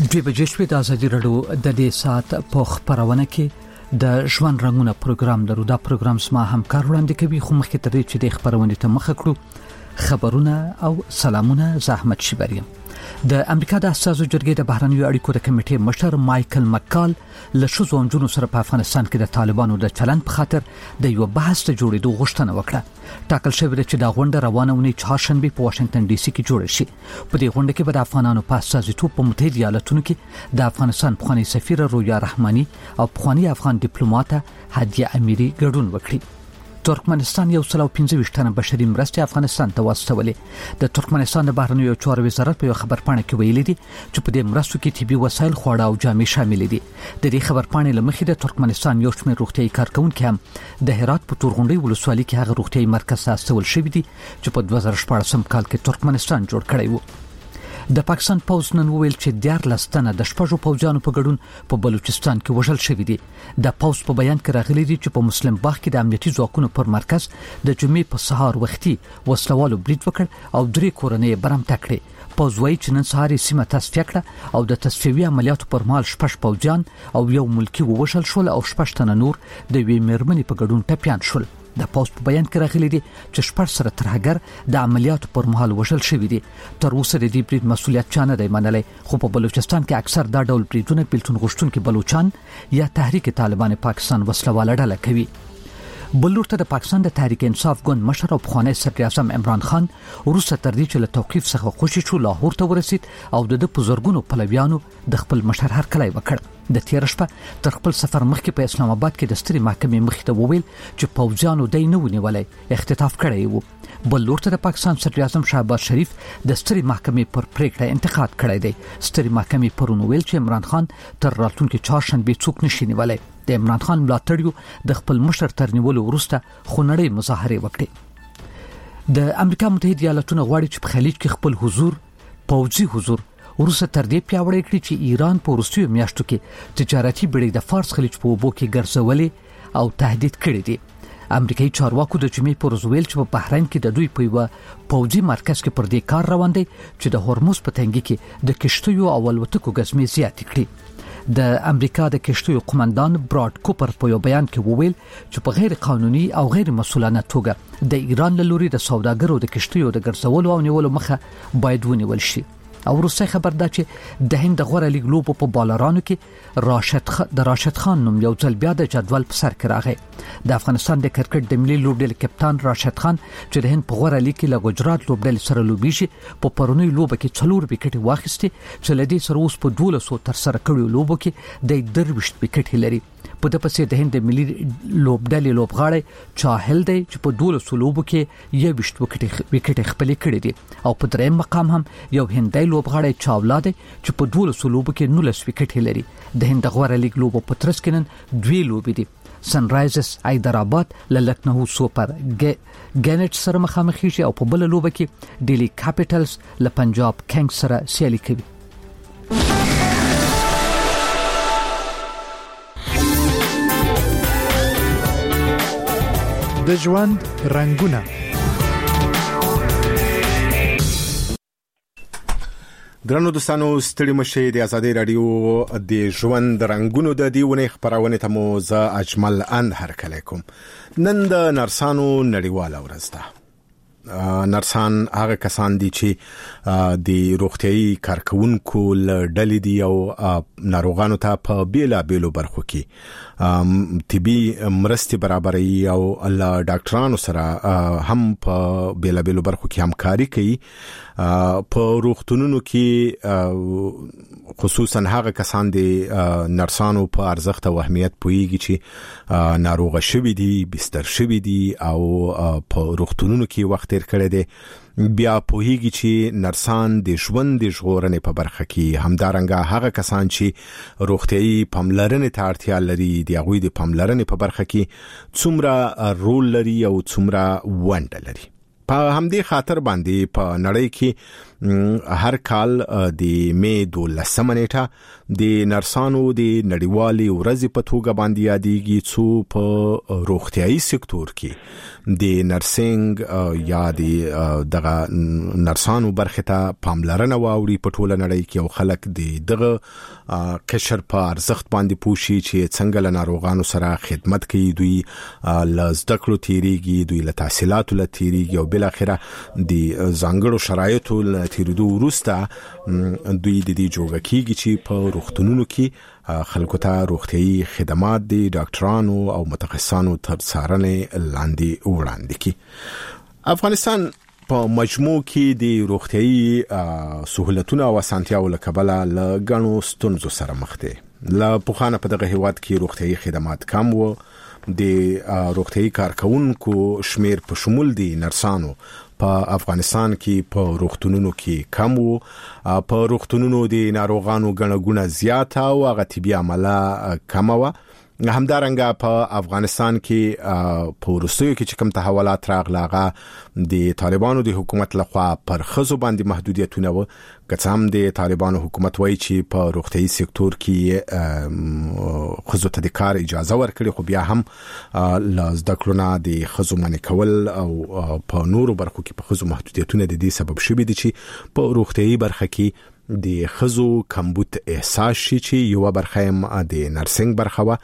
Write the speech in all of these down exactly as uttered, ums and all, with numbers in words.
دوی بجې شوې د ازادي راډیو د دې ساعت په خبرونه کې د ژوند رنگونه پروګرام لرو. دا پروګرام سما همکار وړاندې کوي، خو مخکې تر دې چې د خبرونه ته مخه کړو خبرونه او سلامونه زحمت شبریم. د امریکا د اساسو جرګې د بهرنیو اړیکو د کمیټې مشر مایکل مکال له شوزو انجونو سره په افغانستان کې د طالبانو د چلند په خاطر د یو بحث ته جوړېدو غوښتنه وکړه. ټاکل شوی دی چې دا غونډه روانه ونی چهارشنبه په واشنگټن ډي سي کې جوړه شي. په دې غونډه کې به د افغانانو په استازیتوب په متحده ایالاتونو کې د افغانستان پخوانی سفیر رویا رحماني او پخوانی افغان ډیپلوماټ هدیه امیری ګډون وکړي. ترکمنستان یو سل او پنځه ویشت تنه بشري مرستې افغانستان ته واستولې. د ترکمنستان د بهرنیو چارو وزارت په خبرپاڼه کې ویلي دي چې په دې مرستو کې طبي وسایل، خواړه او جامې شامل دي. د دې خبرپاڼې لمخې د ترکمنستان یو شمېر روغتيایي کارکونکو هم د هرات په تورغونډي ولسوالۍ کې هغه روغتيایي مرکز ته استول شوی دي چې په دوه زره شپږم کال کې ترکمنستان جوړ کړی و. د پاکستان پوز نن ویل چې دیارلس تنه د شپږو پوځیانو په ګډون په بلوچستان کې وژل شوی دي. د پوز په بیان کې راغلي دي چې په مسلم باغ کې د امنیتي ځواکونو پر مرکز د جمعې په سهار وختي وسلوالو برید وکړ او درې کورنۍ برمته کړې. پوز وايي چې نن سهار سیمه تصفیه کړه او د تصفیوي عملیاتو پر مهال شپږ پوځیان او یو ملکی ووژل شول او شپږ تنه نور د وی میرمنې په ګډون ټپيان شول. د پوز په بیان کې راغلي دي چې شپږ سره ترهګر د عملیاتو پر مهال وژل شوی دي. تر اوسه د دې برید مسؤلیت چانه دی منلای، خو په بلوچستان کې اکثر دا ډول بریدونه بیلتون غوښتونکي بلوچان یا تحریک طالبان پاکستان وسلواله ډله کوي. بل لورته د پاکستان د تحریک انصاف ګوند مشر او پخوانی صدر اعظم عمران خان وروسته تر دې چې له توقیف څخه خوشی شو لاهور ته ورسید او د بزرګونو پلویانو د خپل مشر هرکلی وکړ. د تیر شپه تر خپل سفر مخکې په اسلام آباد کې د ستري محکمې مخې ته وویل چې پوځیانو دای نه ونیولای، اختطاف کړی وو. بل لورته د پاکستان صدر اعظم شهباز شریف د ستري محکمې پر پریکړه انتقاد کړی دی. ستري محکمې پرون ویل چې عمران خان تر راتلونکي چهارشنبه څوک نشي نیولای. د عمران خان ملاتړیو د خپل مشر تر نیولو وروسته خونړۍ مظاهره وکړه. د امریکا متحده ایالاتونو غواړي چې په خلیج کې خپل حضور پوځي حضور وروسته تر دې پیاوړی کړي چې ایران په وروستیو میاشتو کې تجارتي بېړۍ د فارس خلیج په اوبو کې ګرځولې او تهدید کړي دي. امریکایي چارواکو د جمعې پر ورځ ویل چې په بحرین کې د دوی په یو پوځي مرکز کې پر دې کار روان دي چې د هرمز په تنګي کې د کشتیو او الوتکو ګزمې زیاتې کړي. د امریکا د کشتیو قومندان براډ کوپر په یو بیان کې وویل چې په غیر قانوني او غیر مسؤلانه توګه د ایران له لوري د سوداګرو د کشتیو د ګرځولو او نیولو مخه باید ونیول شي. او وروسته خبر ده چې د هند غوړه لیګ لوبو په بالرانو کې راشد خ... د راشد خان نوم یو ځل بیا د جدول په سر کې راغی. د افغانستان د کرکټ د ملي لوبډلې کپتان راشد خان چې د هند په غوړه لیګ کې له ګجرات لوبډلې سره لوبېږي په پرونی لوبه کې څلور وکټ واخیستي چې لدې سره اوس په دولسو تر سره کړیو لوبو کې د درويشت وکټ لري. په د پسې د هند ملي لوبډلې لوبغاړي چاهل دی چې په دولسو لوبو کې یو وکټ وکټ خپل کړی دي او په دریم مقام هم یو هندای لوبغاړی چاولا دی چې په دولسو لوبو کې نولس وکټ لري. د هند غوړه لیګ لوبو په ترڅ کې نن دوی لوبې دي. سن رایزرز حیدرآباد له لکنهو سوپر ګینټ سره مخامخ شي او په بل لوبه کې ډیلی کیپټلز له پنجاب کینګز سره سیالي کوي. د ژوند رنگونه. درنو دوستانو ستړي مشه د ازادي رادیو د ژوند رنگونو د دیونه خبرونه ته مو ز اجمل ان هرکلی کوم. نن د نرسانو نړیواله ورځ ده. نرسان هغه کسان دي چې د روغتيایي کارکونکو لړډلې دي او ناروغانو ته په بیلا بیلو برخو کې طبي مرستې برابري او الله ډاکټرانو سره هم په بیلا بیلو برخو کې همکاري کوي. په روغتونونو کې خصوصا هغه کسان دي نرسانو په ارزښت او اهمیت پوهیږي چې ناروغه شوي دي، بستر شوي دي او په روغتونونو کې وخت تیر کړی دی. بیا پوهیږي چې نرسان د ژوند د ژغورنې په برخه کې همدارنګه هغه کسان چې روغتيایي پاملرنې ته اړتیا لري د هغوی د پاملرنې په برخه کې څومره رول لري او څومره ونډه لري. په همدې خاطر باندې په نړۍ کې هر کال د مې دولسمه نیټه د نرسانو د نړیوالې ورځې په توګه باندې یادېږي څو په روغتيایي سکتور کې د نرسنګ یا د دغه نرسانو برخه ته پاملرنه واوړي په ټوله نړۍ کې او خلک د دغه قشر په ارزښت باندې پوښي چې څنګه له ناروغانو سره خدمت کوي، دوی ل زده کړو تیریږي، دوی له تحصیلاتو له تیریږي او بل اخره د ځانګړو شرایطو له تیریدو وروسته دوی د دې جوړه کیږي چې په روغتونونو کې خلکو ته روغتيایي خدمات دي ډاکټرانو او متخصصانو تر څارنې لاندې وړاندې کی. افغانستان په مجموع کې د روغتيایي سہولتونو او اسانتیاو لکبله لګڼو ستونزو سره مخ دي. لا پوخانه په دغه هیواد کې روغتيایي خدمات کم وو، د روغتيایي کارکونکو شمیر په شمول دي نرسانو په افغانستان کې په روغتونونو کې کم وو، په روغتونونو د ناروغانو غنه غونه زیاته او هغه طبي عمله کم وو. همدارنګه په افغانستان کې په وروستیو کې چې کوم تحولات راغلاغه د طالبانو د حکومت لخوا پر خزو باندې محدودیتونه و، که هم د طالبانو حکومت وایي چې په روغتيایي سکتور کې خزو ته د کار اجازه ورکړي، خو بیا هم لاز د کلونه د خزو منع کول او په نورو برخو کې په خزو محدودیتونه د دې سبب شوي دي چې په روغتيایي برخه کې د خزو کمبود احساس شي، چې یو برخه هم د نرسنګ برخه و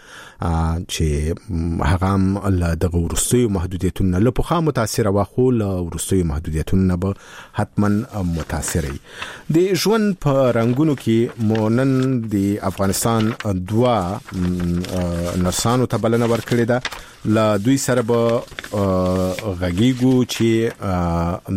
چې هغه هم له دغه ورستیو محدودیتونو له پخوا متاثر و، خو له ورستیو محدودیتونو به حتما متاثر وي. د ژوند په رنگونو کې مونن د افغانستان دوا نرسانو ته بلنه ورکړې ده، له دوی سره به غږیږو چې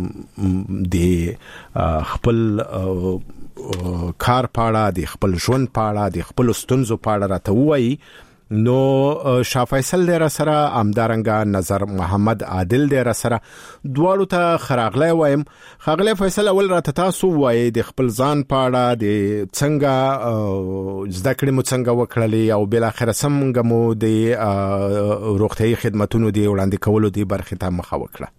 د خپل کار پاړه، د خپل ژوند پاړه، د خپل ستونزو پاړه راته وایي. نو شاه فیصل در سره امدارنګا نظر محمد عادل در سره دواړو ته خراغله وایم. خراغله فیصل اول راته تاسو وایي د خپل ځان پاړه، د څنګه زده کړې مو څنګه وکړلې او بل اخر څنګه مو د روغتيایي خدماتونو دی وړاندې کولو دی برخه ته مخه وکړه.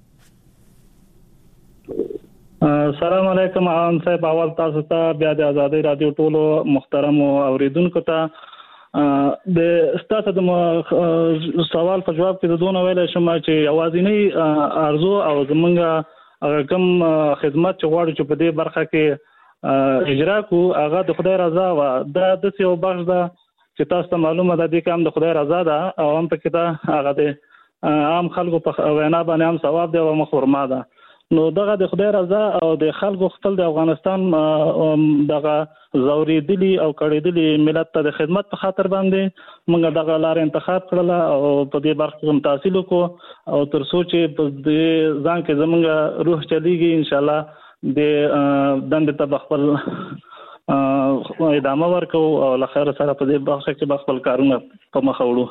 السلام علیکم عام صاحب، اول تاسو ته بیا د آزادۍ رادیو ټولو محترم اوریدونکو ته د ستاسو د سوال په جواب کې د دوه ویل شم چې اوازینی ارزو او زمونږ کوم خدمات چې غواړو چې په دې برخه کې اجرا کو هغه د خدای رضا و. دا د څه یو بخش ده چې تاسو ته معلومه ده د کوم د خدای رضا ده او هم په کې دا هغه د عام خلکو په وینا باندې هم ثواب دی او مخورما ده. نو دغه د خدای رضا او د خلکو خپل د افغانستان دغه زوریدلی او کړیدلی ملت ته د خدمت په خاطر باندې موږ دغه لار انتخاب کړل او په دې برخه کې تحصیل وکړو او تر څو چې په دې ځان کې زموږ روح چلیږي ان شاء الله د دند ته خپل ادامه ورکو او لخر سره په دې برخه کې خپل کارونه په مخ وړو.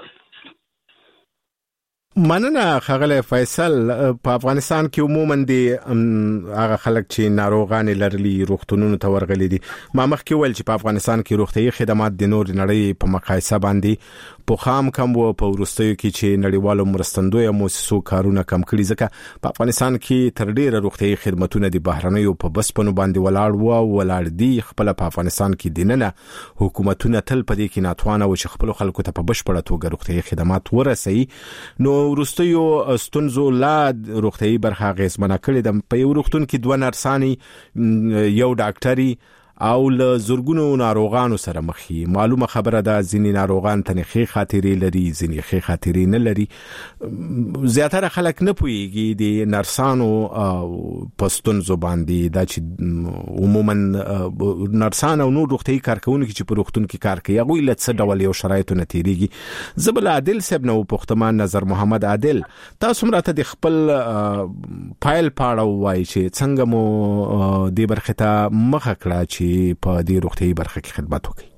مننه خغله فیصل. په افغانستان کې عموما دي هغه خلک چې ناروغان لرلي روغتونونو ته ورغلي دي. ما مخکې ویل چې په افغانستان کې روغتيایي خدمات د نور نړۍ په مقایسه باندې په خام کم وو، په ورستیو کې چې نړیوالو مرستندوی مؤسسو کارونه کم کړي، ځکه په افغانستان کې تر ډیره روغتيایي خدماتونه د بهرنیو په بسپنو باندې ولاړ وو او ولاړ دي. خپل په افغانستان کې دیننه حکومتونه تل په دې کې ناتوانه و چې خپل خلکو ته په بشپړه توګه روغتيایي خدمات ورسوي. نو ورستیو ستونزو لا روغتيایي برخه غیزمنه کړي د په یو روغتون کې دوه نرسانی، یو ډاکټري او له زورګونو ناروغانو سره مخي. معلومه خبره ده ځینی ناروغان تنخي خاطرې لري، ځینی خي خاطرې نه لري. زیاتره خلک نه پويږي د نرسانو پستون زباندي دا چې عموما نرسان او نور روغتي کارکونکو چې په روغتون کې کار کوي هغه له څه ډول یو شرایطو نتیریږي. زبل عادل صاحب نو پختمان نظر محمد عادل، تاسو مرته د خپل فایل پاړه وای چې څنګه مو د برخه ته مخ کړه چې په دې روغتي برخه کې خدمت وکړي.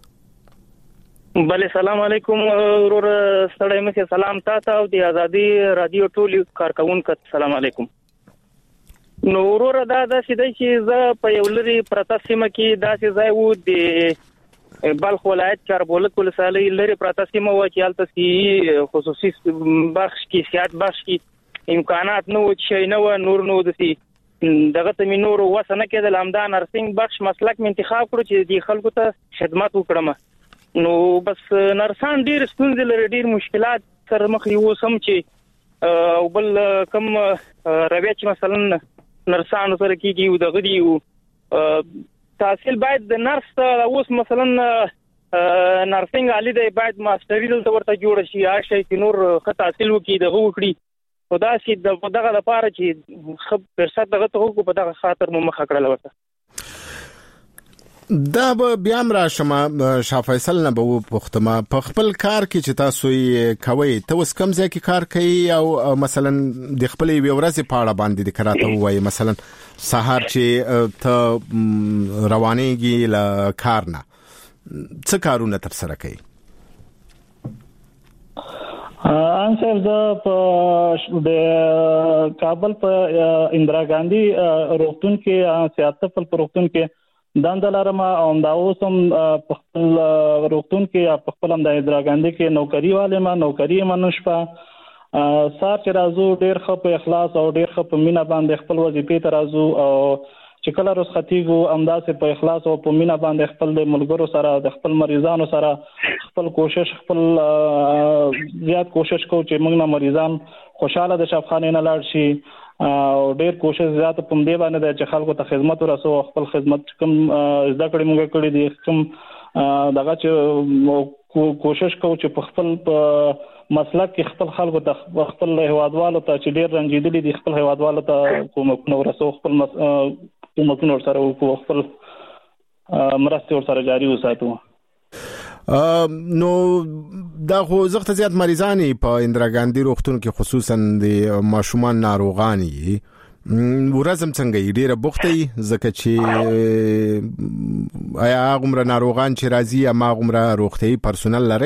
بله سلام علیکم ورور ستړی مشه، سلام تاسو او د آزادۍ رادیو ټول کارکونکو سلام علیکم. نو ورور دا د سیدای چې ز په یو لري پرتا سیمه کې داسې ځای وو د بلخ ولایت چاربولک ولسوالۍ لري پرتا سیمه و چې الته خصوصي بخش کې سیاحت بخش کې امکانات نو چې نو نور نو د سي دغه ته نور وسنه کېدل همدا نرسنګ بخش مسلک م انتخاب کړو چې د خلکو ته خدمت وکړم. نو بس نرسان ډیر ستونزې لري، ډیر مشکلات سره مخ یو سم چې او بل کم رویه چې مثلا نرسانو سره کېږي دغه دی تحصیل باید د نرس اوس مثلا نرسنګ علي دی باید ماستری دلته ورته جوړ شي یا شي چې نور ښه تحصیل وکړي دغه وکړي خدا سي دغه لپاره چې خب فرصت دغه ته کو په دغه خاطر مو مخ کړل وته. دا به بیا را شمه شاه فیصل نه به پختما په خپل کار کې چې تاسو یې کوي ته اوس کوم ځای کې کار کوي او مثلا د خپل ورځې په اړه باندې د کراته وایي مثلا سهار چې ته روانېږي ل کار نه څه کارونه تر سره کوي؟ ان سر د د کابل په اندرا ګاندھی روغتون کې سیاست په روغتون کې دندلارما او دا اوسم په خپل روغتون کې په خپل د اندرا ګاندھی کې نوکری والے ما نوکری منشپا سار چې راځو ډیر خپ اخلاص او ډیر خپ مینا باندې خپل وظیفې ته راځو او چې کله روز خطیګو امداسه په اخلاص او په مینا باندې خپل د ملګرو سره د خپل مریضانو سره خپل کوشش خپل زیات کوشش کوو چې موږ نه مریضان خوشاله د شفاخانه نه لاړ شي او ډیر کوشش زیات په دې باندې چې خلکو ته خدمت ورسو خپل خدمت کوم زده کړې موږ کړې دي کوم دغه چې کوشش کوو چې په خپل مسلک کې خپل خلکو ته خپل هوادوالو ته چې ډیر رنجیدلي دي خپل هوادوالو ته کوم ورسو خپل کومکونه سره او خپل مرسته ور سره جاری وساتو. نو دا خو زغته زیات مریضانی په اندرا ګاندھی روغتون کې خصوصا د ماشومان ناروغانی ورزم څنګه ډیره بوختي زکه چې آیا غمره ناروغان چې راځي اما غمره روغتي پرسونل لري؟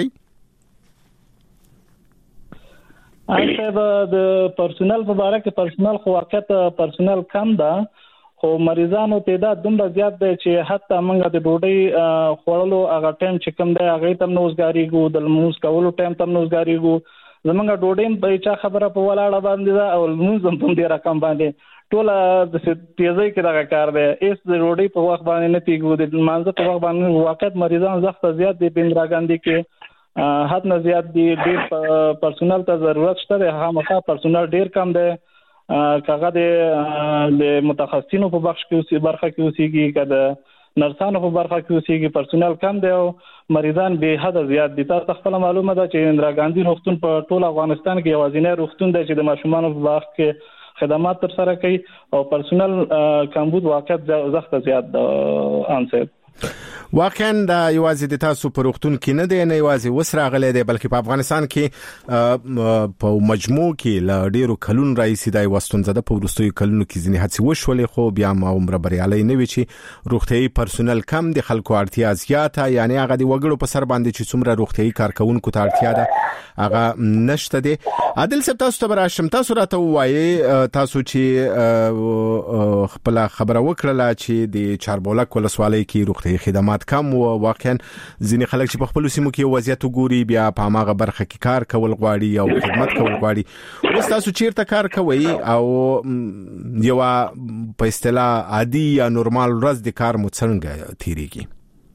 اته د پرسونل په اړه کې پرسونل خو واقعیت پرسونل کم ده خو مریضانو تعداد دومره زیات دی چې حتی موږ د ډوډۍ خوړلو هغه ټایم چې کوم دی هغه تم نوزګاریګو د موږ کولو ټایم تم نوزګاریګو زمونږ ډوډۍ په چا خبره په ولاړه باندې دا او موږ هم دې رقم باندې ټول د تیزی کې دا کار دی اس د ډوډۍ په وخت باندې نه پیګو د مانزه په وخت باندې واقعیت مریضان زخت زیات دي په اندرا ګاندھی کې حد نه زیات دي ډیر پرسونل ته ضرورت شته هغه پرسونل ډیر کم دی کاغه د متخصصینو په بخش کې اوسې برخه کې اوسېږي کده نرسانو په برخه کې اوسېږي پرسونل کم دی او مریضان به حد زیات دي. تاسو خپل معلومه ده چې اندرا ګاندھی روغتون په ټول افغانستان کې یوازینی روغتون دی چې د ماشومانو په بخش کې خدمات تر سره کوي او پرسونل کمبود واقعیت زخت زیات ده. انسه واقعا دا یوازې د تاسو په روغتون کې نه دی نه یوازې وسراغلې دی بلکې په افغانستان کې په مجموع کې ل ډیرو کلون رئیس دی واستون زده په ورستوي کلونو کې ځنې هڅې وشولې خو بیا ما عمر بریالي نه وی چې روغتي پرسونل کم دي خلکو اړتیا زیاته یعنی هغه د وګړو په سر باندې چې څومره روغتي کارکونکو ته اړتیا ده هغه نشته دي. عادل صاحب تاسو ته براشم تاسو راته وایي تاسو چې خپل خبره وکړه چې د چاربولک ولسوالۍ کې روغتي خدمات کم او واقعا ځینې خلک چې په خپل سیمو کې وضعیت وګوري بیا په هغه برخه کې کار کول غواړي او خدمت کول غواړي. اوس تاسو چیرته کار کوئ او یو په اصطلاح عادي یا نورمال ورځ د کار مو څنګه تیریږي؟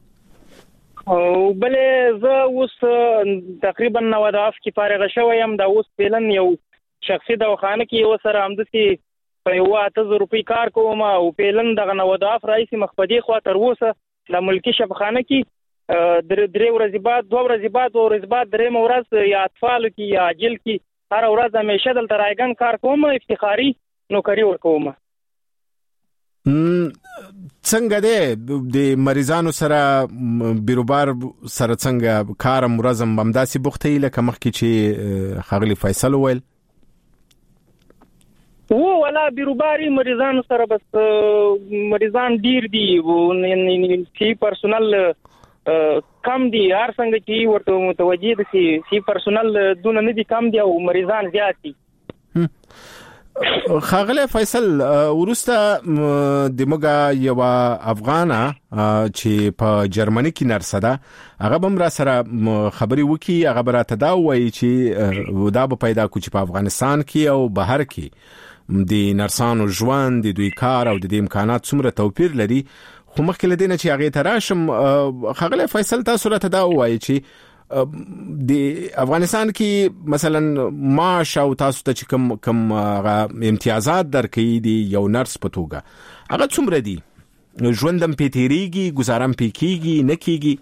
او بلې زه اوس تقریبا نو د اف کې فارغ شوم دا اوس پلن یو شخصي دواخانه کې یو سره همدسي په یو اته روپۍ کار کوم او پلن دغه نو د اف رئیس مخبدي خو تر اوسه د ملکی شفاخانه کې درې درې ورځې بعد دوه ورځې بعد او ورځې بعد درې مورز یا اطفال کې یا اجل کې هر ورځ همیشه دلته راګن کار کوم افتخاري نوکری ورکوم. څنګه ده د مریضانو سره بیروبار سره څنګه کار مرزم بمداسي بوختي لکه مخکې چې خغلی فیصل ویل و ولا بیروباری مریضان سره بس مریضان ډیر دي و سی پرسونل کم دي هر څنګه چې ورته متوجي دي سی پرسونل دونه نه دي کم دي او مریضان زیات دي. خاغله فیصل ورسته د مګه یو افغانه چې په جرمني کې نرسه ده هغه بم را سره خبري وکي هغه براته دا وایي چې دا به پیدا کو چې په افغانستان کې او بهر کې د نرسانو ژوند د دوی کار او د امکانات څومره توپیر لري خو مخکې لدینه چې هغه تراشم خاغله فیصل تاسو راته دا وایي چې د افغانستان کې مثلا معاش او تاسو ته کوم کوم امتیازات درکې دي یو نرس په توګه هغه څومره دي ژوندم پیتریږي گزارم پکېږي نه کېږي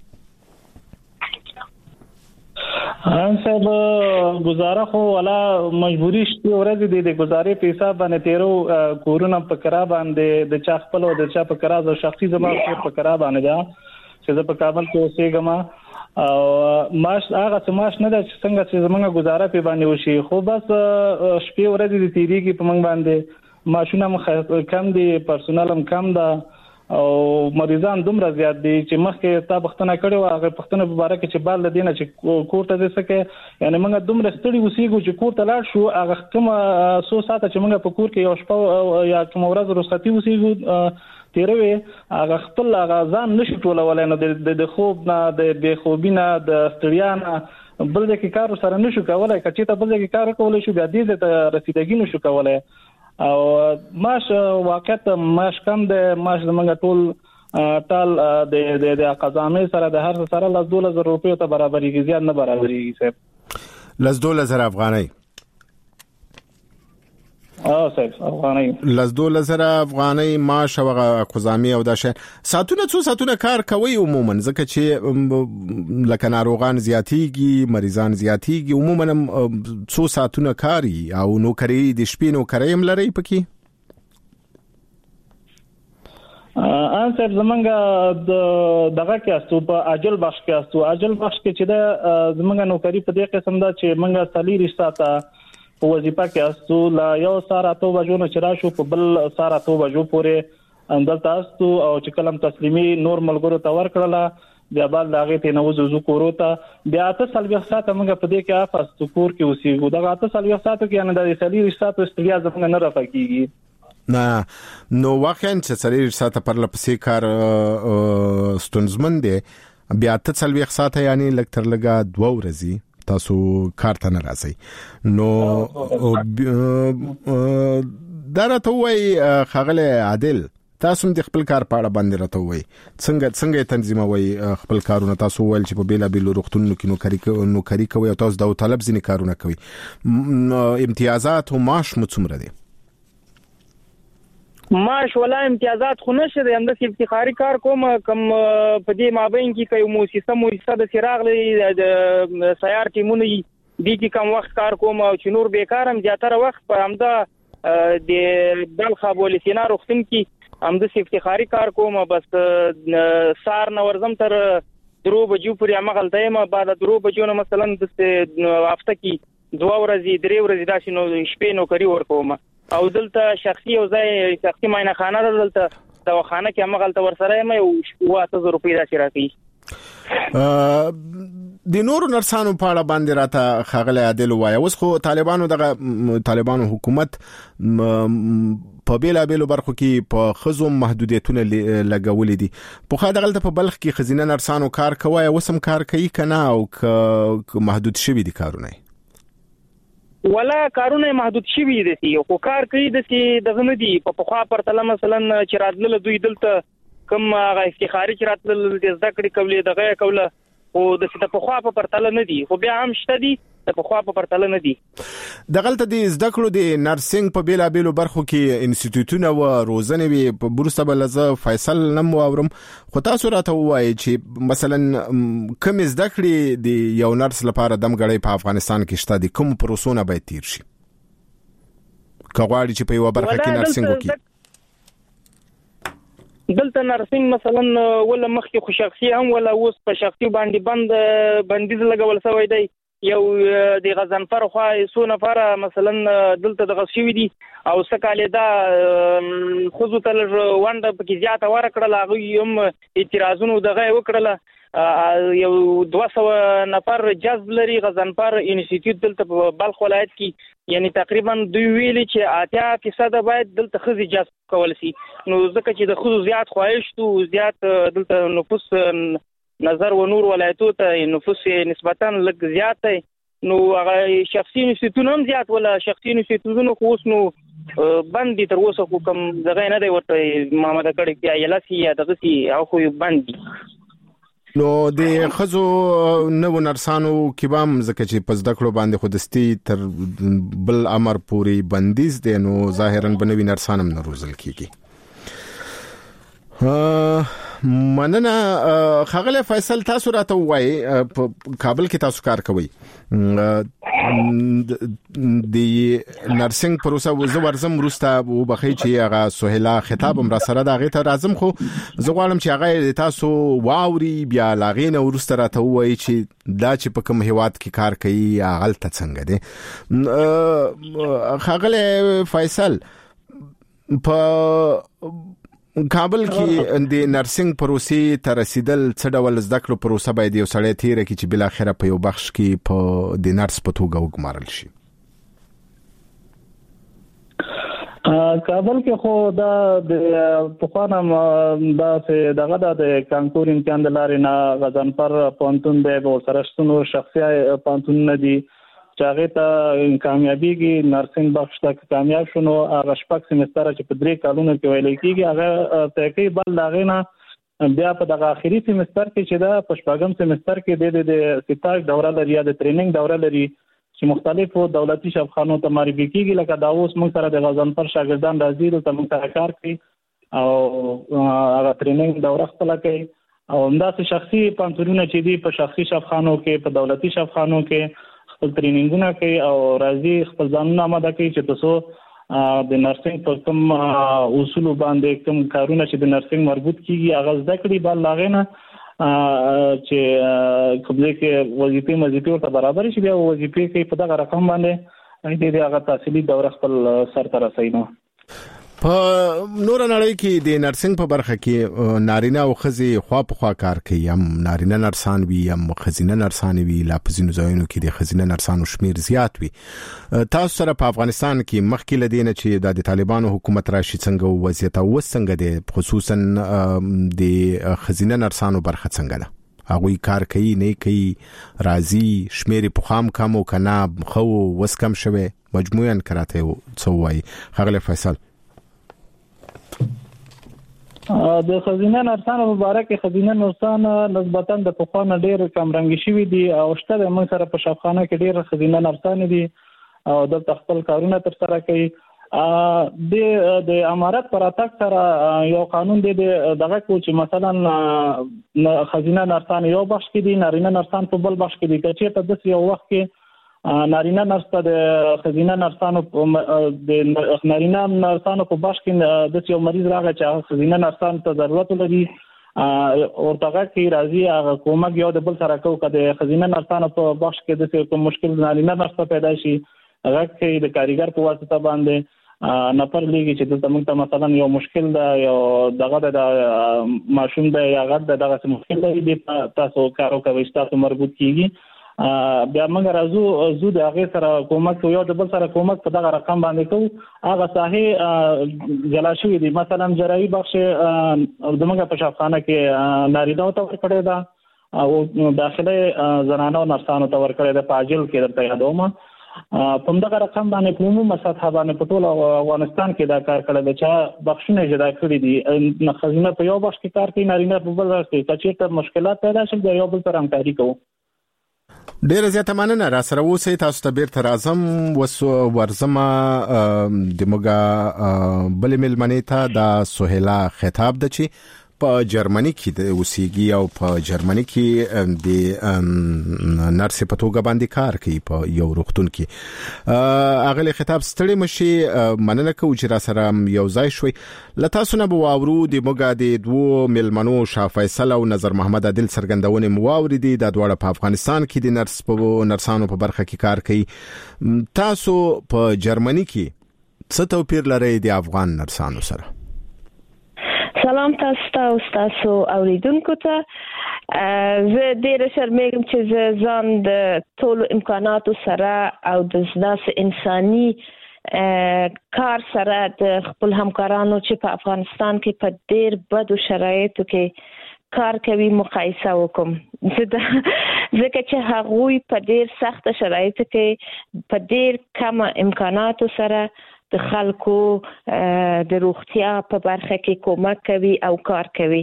ان صاحب گزاره خو ولا مجبوری شته ورځ د گزارې په حساب باندې تیرو کورونا په کرا باندې د چا خپل او د چا په کرا د شخصي زما په کرا باندې دا چې په کابل کې اوسېګم او ماش هغه څه ماش نه ده چې څنګه چې زمونږه گزاره په باندې وشي خو بس شپې ورځې د تیریږي په موږ باندې ماشونه کم دي پرسونل هم کم ده او مریضان دومره زیات دي چې مخکې تا پښتنه کړي و هغه پښتنه په اړه کې چې بال لدینه چې کوټه دې سکه یعنی موږ دومره ستړي وسیګو چې کوټه لاړ شو هغه کوم څو ساعت چې موږ په کور کې یو شپه یا کوم ورځ رخصتي وسیګو تیروي هغه خپل هغه ځان نشي ټولولای نو د خوب نه د بې خوبي نه د ستړیا نه بل د کار سره نشو کولای کچې ته بل د کار کولای شو بیا دې ته رسیدګي نشو کولای او ماش واقعیت ماش کم د ماش زمونږ ټول ټال د د قزامې سره د هر سره لاس دوله زر روپیو ته برابرېږي زیات نه برابرېږي صاحب لاس دوله زر افغانۍ اه صاحب افغانۍ لاس دوله زر افغانۍ معاش او قزامي او دا شي ساتونه څو ساتونه کار کوي عموما ځکه چې لکه ناروغان زیاتیږي مریضان زیاتیږي عموما څو ساتونه کاری او نوکری د شپې نوکری هم لري پکې ان صاحب زمونږ د دغه کې استو په اجل بخش کې استو اجل بخش کې چې د زمونږ نوکری په دې قسم دا چې مونږه صلی رښتا په وظیفه کې استو لا یو ساره تو بجو نه چر شو په بل ساره تو بجو پورې اندل تاسو او چې کلم تسلیمي نور ملګرو ته ور کړله بیا بل لاغه ته نو زو کورو ته بیا ته سلبي ساعت موږ په دې کې افاس تو کور کې اوسېګو دغه ته سلبي ساعت کې نه د سلبي ساعت استریا زموږ نه راپکیږي نه نو واقعا چې سلبي ساعت پر لپسې کار ستونزمن دي بیا ته سلبي ساعت یعنی لکتر لګا دوه ورځې تاسو کار ته نه راځي نو دا راته وای خغله عادل تاسو د خپل کار په اړه باندې راته وای څنګه څنګه تنظیموي خپل کارونه تاسو ول چې په بیلا بیل روغتونونو کې نوکری نوکری کوي او تاسو د طلب ځینې کارونه کوي امتیازات او معاش مو څومره دي معاش ولا امتیازات خو نشه د انداز افتخاری کار کوم کم په دې مابین کې کوي موسسه موسسه د سراغ د سیار ټیمونه دي کې کم وخت کار کوم او چې نور بیکارم زیاتره وخت په همدا د بلخ ابو سینا روغتون کې همدا افتخاری کار کوم بس سار نو ورزم تر درو بجو پورې عملته یم بعد درو بجو نه مثلا د هفته کې دوه ورځې درې ورځې داسې نو شپې نو کوي ورکوم او دلته شخصي او ځای شخصي معاینه خانه دلته دواخانه کې عملته ورسره یم او واته زر روپۍ راشي راکې د نورو نرسانو په اړه باندې راته خغله عادل وایي اوس خو طالبانو دغه طالبانو حکومت په بیلا بیلو برخو کې په خزو محدودیتونه لګولې دي په خا دغلته په بلخ کې خزینه نرسانو کار کوي اوسم کار کوي کنه او محدود شوی دي کارونه ولا کارونه محدود شوی دي خو کار کوي د دغه نه دي په خوا پر تل مثلا چې راتل دوی دلته کوم هغه افتخاري چې راتل د زده کړې کولې دغه کوله او د څه په خوا په پرتل نه دي خو بیا هم شته دي په خوا په پرتل نه دي دغلته د زده کړو د نرسنګ په بیلا بیلو برخو کې انسټیټیوټونه او روزنه وي په بورسته بلزه فیصل نم اورم خو تاسو راته وایي چې مثلا کوم زده کړې د یو نرس لپاره دمګړی په افغانستان کې شته دي کوم پروسونه باید تیر شي کغواړي چې په یو برخه کې نرسنګ وکړي دلته نرسنګ مثلا ولا مخکې خو شخصي هم ولا اوس په شخصي باندې بند بندیز لګول شوی دی یو د غزنفر خو سو نفر مثلا دلته د غشوی دي او سکاله دا خو ته ونده په کې زیاته ور کړل هغه هم اعتراضونه دغه وکړل یو دوه سوه نفر جذب لري. غزنفر انسټیټیوټ دلته په بلخ ولایت کې یعنی تقریبا دوی ویلي چې اتیا فیصد باید دلته ښځې جذب کول شي. نو ځکه چې د ښځو زیات خواهش تو زیات دلته نفوس نظر و نور ولایتو ته نفوس نسبتا لږ زیات دی. نو هغه شخصي انسټیټیوټونه هم زیات ولا شخصي انسټیټیوټونه خو اوس نو بند دي تر اوسه خو کوم ځای نه دی ورته معامله کړی چې یا لسی یا دغه سي او خو بند دي. نو د خزو نو نرسانو کې بام زکه چې پس دکړو باندې خودستی تر بل امر پوری بندیز دي نو ظاهرا بنوي نرسانم نه روزل کیږي. مننه خغله فیصل تاسو راته وای په کابل کې تاسو کار کوي د نرسنګ پروسه وزو ورزم روستا وبخی چې هغه سهیلا خطاب هم را سره د هغه ته راځم خو زه غواړم چې هغه تاسو واوري بیا لاغینه ورسته راته وای چې دا چې په کوم هیواد کې کار کوي هغه ته څنګه دي. خغله فیصل په کابل کې د نرسنګ پروسې تر رسیدل څه ډول زده کړو پروسه باید یو سړی تیر کی چې بل اخره په یو بخش کې په د نرس په توګه وګمارل شي. کابل کې خو دا د پخوانم دا چې دغه د کانکور امتحان د لارې نه غزنفر پونتون دی او سرشتونو شخصي پونتون نه دي چې هغه ته کامیابیږي نرسنګ بخش ته کامیاب شونه هغه شپږ سیمستر چې په درې کالونو کې ویل کېږي هغه تحقیق بل لاغینه بیا په دغه اخیری سیمستر کې چې دا په شپږم سیمستر کې د ستاج دوره لري یا د ټریننګ دوره لري چې مختلفو دولتي شفاخانو ته معرفي کېږي لکه دا اوس موږ سره د غزنفر شاګردان راځي ته موږ سره کار کوي او هغه ټریننګ دوره خپل کوي او همداسې شخصي پانتونونه چې دي په شخصي شفاخانو کې په دولتي شفاخانو کې خپل ټریننګونه کوي او راځي خپل ځانونه آماده کوي چې تاسو د نرسنګ په کوم اصول باندې کوم کارونه چې د نرسنګ مربوط کیږي هغه زده کړي بل لاغینه چې کومه کې وظیفه مزیدو ته برابر شي بیا وظیفه کې په دغه رقم باندې دې هغه تحصیلي دوره خپل سر ته رسینو. په نور نړۍ کې د نرسنګ په برخه کې نارینه او ښځې خوا په خوا کار کوي هم نارینه نرسان وي هم ښځینه نرسان وي لا په ځینو ځایونو کې د ښځینه نرسانو شمیر زیات وي. تاسو سره په افغانستان کې مخکې لدینه چې د طالبانو حکومت راشي څنګه وضعیت او څنګه د خصوصا د ښځینه نرسانو برخه څنګه ده هغه کار کوي نه کوي راځي شمیر په خام کم او کنه خو وس کم شوه مجموعاً کراته څوای. خغله فیصل د خزینه نرسانو مبارک خزینه نرسان نسبتاً د پخوانه ډیر کم رنګ شوی دي او شته د موږ سره په شفاخانه کې ډیر خزینه نرسان دي او د خپل کارونه تر سره کوي. د د امارات پر اتاک سره یو قانون دی دغه کو چې مثلا خزینه نرسان یو بخش کې دي نارینه نرسان په بل بخش کې دي چې په داسې یو وخت کې نارینه نرس ته د خزینه نرسانو د نارینه نرسانو په بخش کې د یو مریض راغی چې خزینه نرسان ته ضرورت لري ورته کې راځي هغه کومک یو د بل سره کو کده خزینه نرسانو په بخش کې د کوم مشکل نارینه نرس پیدا شي هغه کې د کاریګر په واسطه باندې نفر لګي چې د تمنګ ته مثلا یو مشکل دا یو دغه د ماشوم د هغه دغه مشکل دی تاسو کارو کوي تاسو مربوط کیږي بیا موږ راځو زو د هغه سره کومک یو د بل سره کومک په دغه رقم باندې کوو هغه صحیح جلا شوی دی مثلا جراحي بخش د موږ په شفاخانه کې نارینه ته ورکړی دا او داخله زنانه او نرسانو ته ورکړی دا پاجل کې درته یادوم په دغه رقم باندې په عمومي سطح باندې په ټول افغانستان کې دا کار کړی دی چې بخښنه جدا کړی دي خزینه په یو بخش کې کار کوي نارینه په بل بخش کې چې ته مشکلات پیدا شي د یو بل سره همکاري کوو. ډیر زیاته مننه را سره اوسئ تاسو ته بیرته راځم وسو ورزمه د موږ بل ملمنې ته د سهیلا خطاب د چی په جرمني کې د اوسېږي او په جرمني کې د نرس په توګه باندې کار کوي په یو روغتون کې اغلی خطاب ستړي مشي مننه کوم چې را سره یو ځای شوي لته تاسو نه بواورو د موږ د دوه ملمنو شاه فیصل او نظر محمد عادل سرګندونه مواوري دي د دوړه په افغانستان کې د نرس په نرسانو په برخه کې کار کوي تاسو په جرمني کې څه توپیر لري د افغان نرسانو سره؟ سلام تاسو ته او تاسو اوریدونکو ته زه ډېر شرمېږم چې زه ځان د ټولو امکاناتو سره او د داسې انساني کار سره د خپل همکارانو چې په افغانستان کې په ډېر بدو شرایطو کې کار کوي مقایسه وکم. ځکه چې هغوی په ډېر سخت شرایطو کې په ډېر کم امکاناتو سره د خلکو د روغتیا په برخه کې کومک کوي او کار کوي.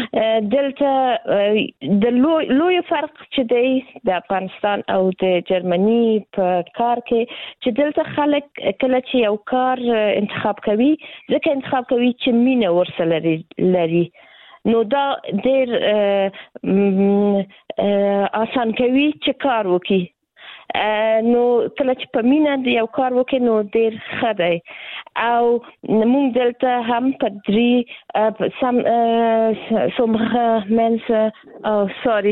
دلته د لوی فرق چې دی د افغانستان او د جرمني په کار کې چې دلته خلک کله چې یو کار انتخاب کوي ځکه انتخاب کوي چې مینه ورسره لري نو دا ډېر آسان کوي چې کار وکړي. نو کله چې په مینه د یو کار وکړي نو ډېر ښه دی. او موږ دلته هم په درې سم sommige mensen او سوري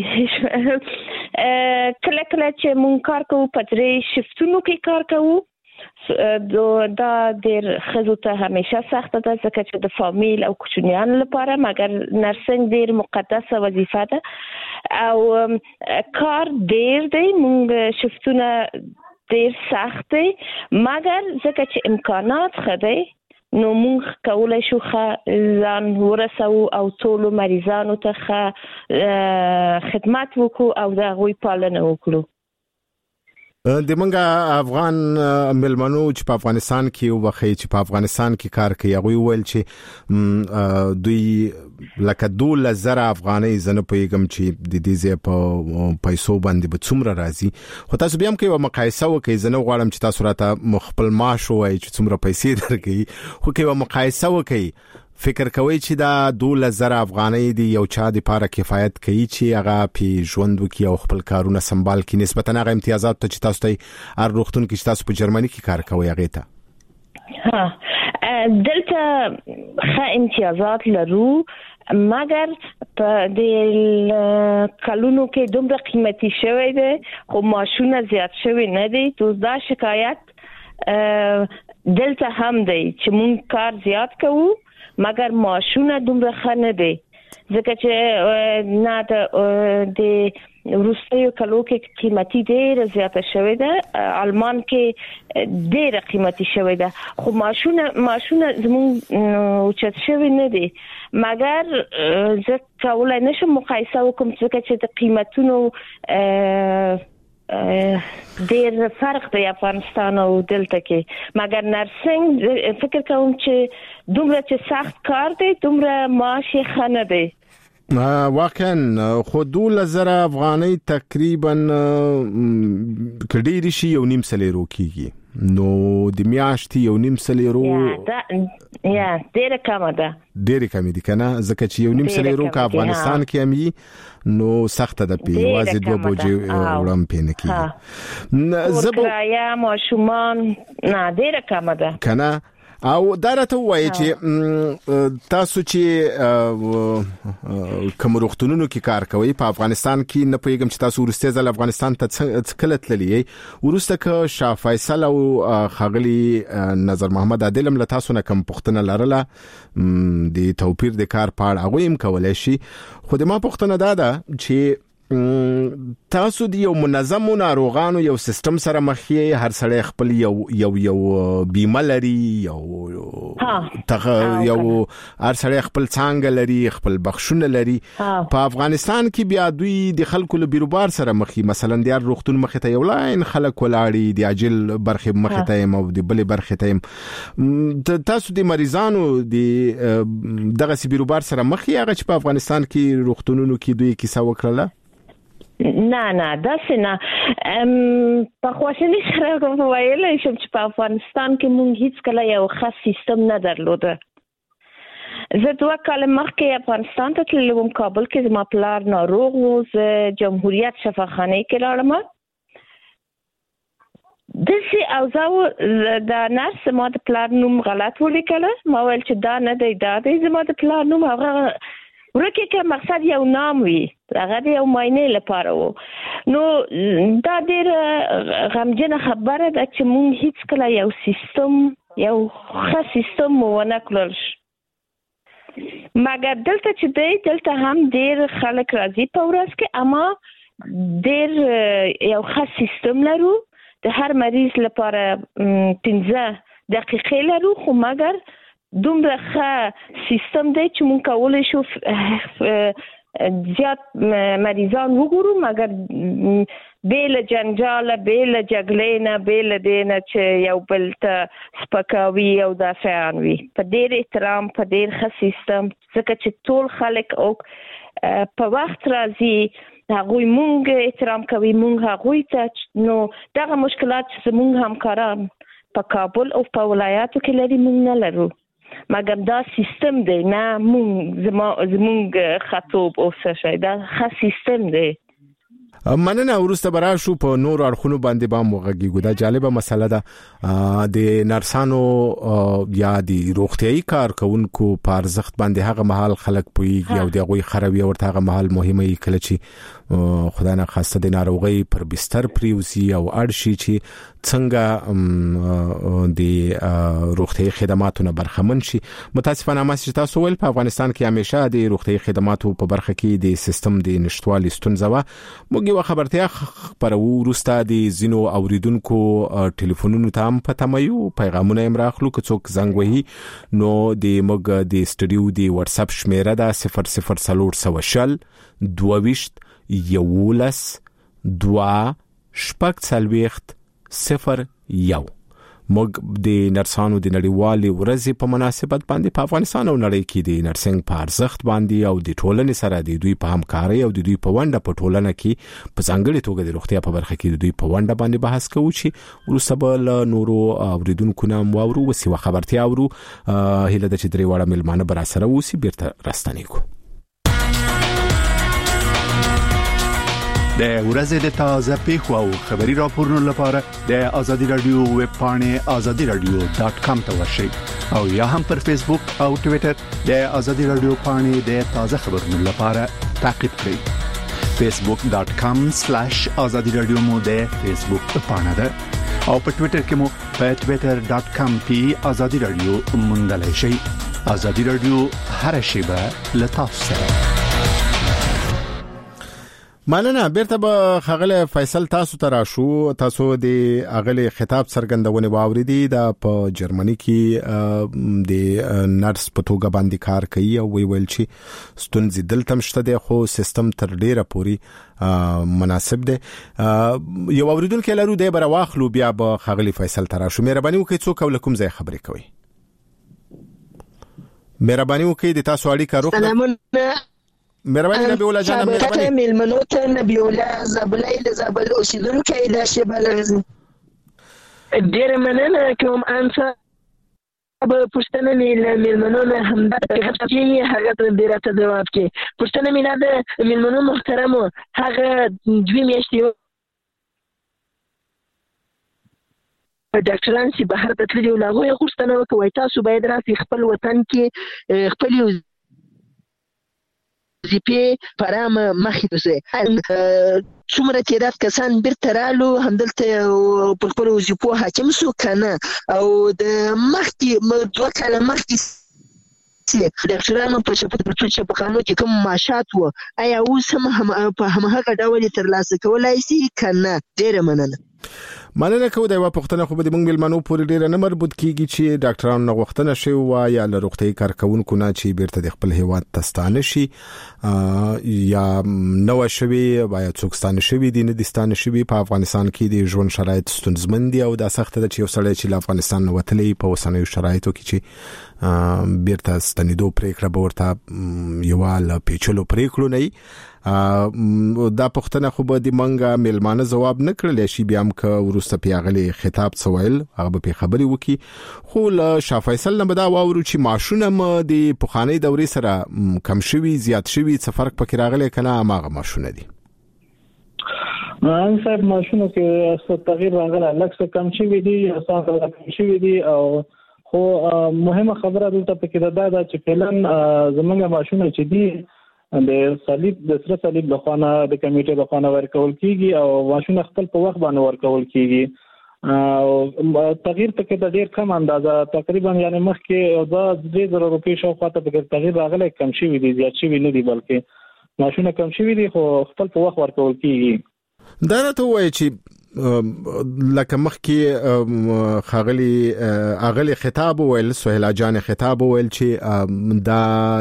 کله کله چې موږ کار کوو په درې شفتونو کې کار کوو دا ډېر ښځو ته همیشه سخته ده ځکه چې د فامیل او کوچنیانو لپاره مګر نرسنګ ډېر مقدسه وظیفه ده او کار ډېر دی. موږ شفتونه ډېر سخت دی مګر ځکه چې امکانات ښه دی نو موږ کولی شو ښه ځان ورسوو او ټولو مریضانو ته ښه خدمت وکړو او د هغوی پالنه وکړو. د منګه افغان ملمنو چې په افغانستان کې وخی چې په افغانستان کې کار کوي هغه ویل چې دوی لکه دوله زره افغانۍ زنه پیغام چې د دې ځای په پیسو باندې به څومره راځي خو تاسو بیا هم کوي مقایسه وکړئ زنه غواړم چې تاسو راته مخبل معاش وای چې څومره پیسې درکې خو کوي مقایسه وکړئ فکر کوي چې دا دوله زره افغانۍ دی یو چا د پاره کفایت کوي چې هغه په ژوند وکي او خپل کارونه سنبال کړي نسبتا هغه امتیازات ته چې تاسو ته ار روغتون کې تاسو په جرمني کې کار کوي هغه ته ها دلته ښه امتیازات لرو مګر په د کلونو کې دومره قیمتي شوی دی خو ماشونه زیات شوی نه دی. تو دا شکایت دلته هم دی چې مونږ کار زیات کوو مګر ماشونه دومره ښه نه دی ځکه چې نه د وروستیو کلو کې قیمتي ډېره زیاته شوې ده. آلمان کې ډېره قیمتي شوې ده خو ماشونه ماشونه زموږ اوچت شوي نه دي مګر زه کولی نشم مقایسه وکړم ځکه چې د قیمتونو ډېر فرق دی افغانستان او دلته کې مګر نرسنګ فکر کوم چې دومره چې سخت کار دی دومره معاش یې ښه نه دی. واقعا خو دوله زره افغانۍ تقریبا کډېری شي یو نیم سلیرو کیږي نو د میاشتې یو نیم سلیرو یا ډېره کمه ده ډېره کمه دي کنه ځکه چې یو نیم سلیرو کا افغانستان کې هم نو سخته ده په وازه دوه بوجي وړم پینې کیږي زبر یا ماشومان نه ډېره کمه ده کنه او درته وایي چې تاسو چې کوم روغتونونو کې کار کوي په افغانستان کې نه پوهیږم چې تاسو ورسته ځل افغانستان ته کله تللی ورسته که شاه فیصل او خغلی نظر محمد عادل له تاسو نه کوم پښتنه لرله د توپیر د کار پاړ هغه هم کولای شي خو د ما پښتنه دا ده چې تاسو دی یو منظم ناروغانو یو سیستم سره مخې هر سړی خپل یو یو یو بیمه لري یو تغ یو هر سړی خپل څنګه لري خپل بخښونه لري په افغانستان کې بیا دوی د خلکو له بیروبار سره مخې مثلا د روغتون مخې ته یو لاین خلک ولاړي د عاجل برخه مخې ته او د بل برخه ته تاسو د مریضانو د دغه سی بیروبار سره مخې هغه چې په افغانستان کې روغتونونو کې دوی کیسه وکړه نه نه داسې نه په خواشنۍ سره کوم ویلای شم چې په افغانستان کې مونږ هیڅ کله یو خاص سیستم نه درلوده. زه دوه کاله مخکې افغانستان ته تللی وم کابل کې زما پلار ناروغ و زه جمهوریت شفاخانه کې لاړم داسې اوضاع د نرس ما د پلار نوم غلط ولیکله ما ویل چې دا نه دی دا دی زما د پلار نوم هغه ورکه کې مقصد یو نام وي هغه د یو معاینې لپاره وو نو دا ډېر غمجنه خبره ده چې مونږ هیڅ کله یو سیستم یو ښه سیستم ونه کړل مګر دلته چې دی دلته هم ډیر خلک راځي په ورځ کې، اما ډیر یو خاص سیستم لرو د هر مریض لپاره پنځه دقیقې لرو، خو مګر دومره ښه سیستم دی چې مونږ کولی شو زیات مریضان وګورو، مګر بیل جنجال، بیل جګړې نه، بیل دې نه چې یو بل ته سپکاوي او دافعان وي، په ډیر احترام، په ډیر ښه سیستم، ځکه چې ټول خلک او په وخت راځي، هغوی مونږ احترام کوي، مونږ هغوی ته. نو دغه مشکلات چې زمونږ همکاران په کابل او په ولایاتو کې لري مونږ نه لرو، مګر دا سیستم دی، نه مونږ زمونږ خطوب او څه شی، دا ښه سیستم دی. مننه. ورسته براشو په نور اړخونو باندې بام وغږیږو. دا جالبه مسله ده د نرسانو یا د روغتيایي کارکونکو په ارزښت باندې هغه محل خلک پويږي او دغه خروي ورته هغه محل مهمه کله چې خدای نه خواسته د ناروغي پر بستر پریوزي او اړشي چې څنګه د روغتيایي خدماتو نه برخمن شي. متاسفانه ما چې تاسو ول په افغانستان کې همیشه د روغتيایي خدماتو په برخه کې د سیستم د نشټوالي ستونزه و. موږ یو خبرتیا خبرو ورسته د زینو اوریدونکو ټلیفونونو ته هم پته مې پیغامونه هم راخلو که څوک زنګ وهي نو د موږ د سټډیو د واتس اپ شمیره ده صفر صفر صفر صفر دوه یولس دوا شپږ څلوېښت صفر یو. موږ د نرسانو د نړیوالې ورځې په مناسبت باندې په افغانستان او نړۍ کې د نرسنګ په ارزښت باندې او د ټولنې سره د دوی په همکارۍ او د دوی په ونډه په ټولنه کې په ځانګړي توګه د روغتیا په برخه کې د دوی په ونډه باندې بحث کوو چې وروسته به له نورو اوریدونکو نه واورو وسیوه خبرتیا اورو. هیله ده چې درې واړه ملمانه به راسره اوسي. بیرته راستنې کو د ورځې د تازه پیښو او خبري راپورونو لپاره د آزادي رادیو ویب پاڼه آزادي رادیو ډاټ کام ته ورشئ او یا هم پر فیسبوک او ټوئیټر د آزادي رادیو پاڼه د تازه خبرونو لپاره تعقیب کړئ. فیسبوک ډاټ کام سلیش آزادي رادیو مو د فیسبوک پاڼه ده او په ټوئیټر کې مو په ټوئیټر ډاټ کام پی آزادي رادیو موندلای شئ. آزادي رادیو هر شیبه له تاسو سره. مننه. بیرته به خغله فیصل تاسو ته راشو. تاسو د اغله خطاب سرګندونه واوریدي د په جرمني کې د نرس په توګه باندې کار کوي او وی ویل چې ستونزې دلته مشته دي خو سیستم تر ډیره پوري مناسب دی. یو اوریدونکو لرو د بر واخلو بیا به خغله فیصل ته راشو. مهرباني وکړئ څوک ولکم ځای خبرې کوي. مهرباني وکړئ د تاسو اړیکه روغ. سلامونه. مهرباني نبی الله جان مهرباني ملمنو ته نبی الله زبلای له زبل اوسیدونکو د شبل ډیر مننه کوم انسان به پښتنه مې ملمنو نه هم د چې هغه ډیره ته جواب کې پښتنه مې نه د ملمنو محترم هغه دوی میاشتې ډاکټران چې بهر ته تللي وو هغه غوښتنه وکړه تاسو باید راسي خپل وطن کې خپل زیپی پرام مخې ته څومره تعداد کسان بیرته رالو همدلته په خپل وظیفو حاکم شو کنه او د مخکې دوه کاله مخکې ډاکټرانو په شپږ په خانو کې کوم معاشات وو آیا اوس هم په همغه ډول ترلاسه کولای شي کنه؟ ډیره مننه. مننه کوم دا پښتنه خو به موږ ملمنو پورې ډیر نه مربوط کیږي چې ډاکټرانو غوښتنه شي او یا له روغتي کارکونکو نه چې بیرته د خپل هیواد تستانه شي یا نو شوي یا څوکستانه شوي دي نه دستانه شوي. په افغانستان کې د ژوند شرایط ستونزمن دي او د سخت د چې وسړی چې له افغانستان وتلې په وسنیو شرایطو کې چې بیرته ستنیدو پریکړه به ورته یو له پیچلو پریکړو نه دا پښتنه خو به د منګه ملمانه جواب نه کړل شي. بیا هم که ورسته پیغلي خطاب سوال هغه په خبري وکي خو له شاه فیصل نه بدا واورو چې ماشونه م د پخوانی دورې سره کم شوي زیات شوي څه فرق پکې راغلی کنه هغه ماشونه دي؟ ان صاحب ماشونه کې څه تغییر راغلی لکه کم شوي دي اساسا کم شوي دي او خو مهمه خبره دلته پکې ده دا چې فعلا زمونږ ماشونه چې دي د صلیب د سره صلیب د خوانه د کمیټې د خوانه ورکول کیږي او ماشوم خپل په وخت باندې ورکول کیږي تغییر پکې د ډیر کم اندازه تقریبا یعنی مخکې د دوه زره روپۍ شاوخوا ته به تغییر راغلی کم شوی دی زیات شوی نه دی بلکې ماشونه کم شوی دی خو خپل په وخت ورکول کیږي دا راته وایي چې لکه مخکې خاغلی اغلی خطاب ویل سهیلا جان خطاب ویل چې دا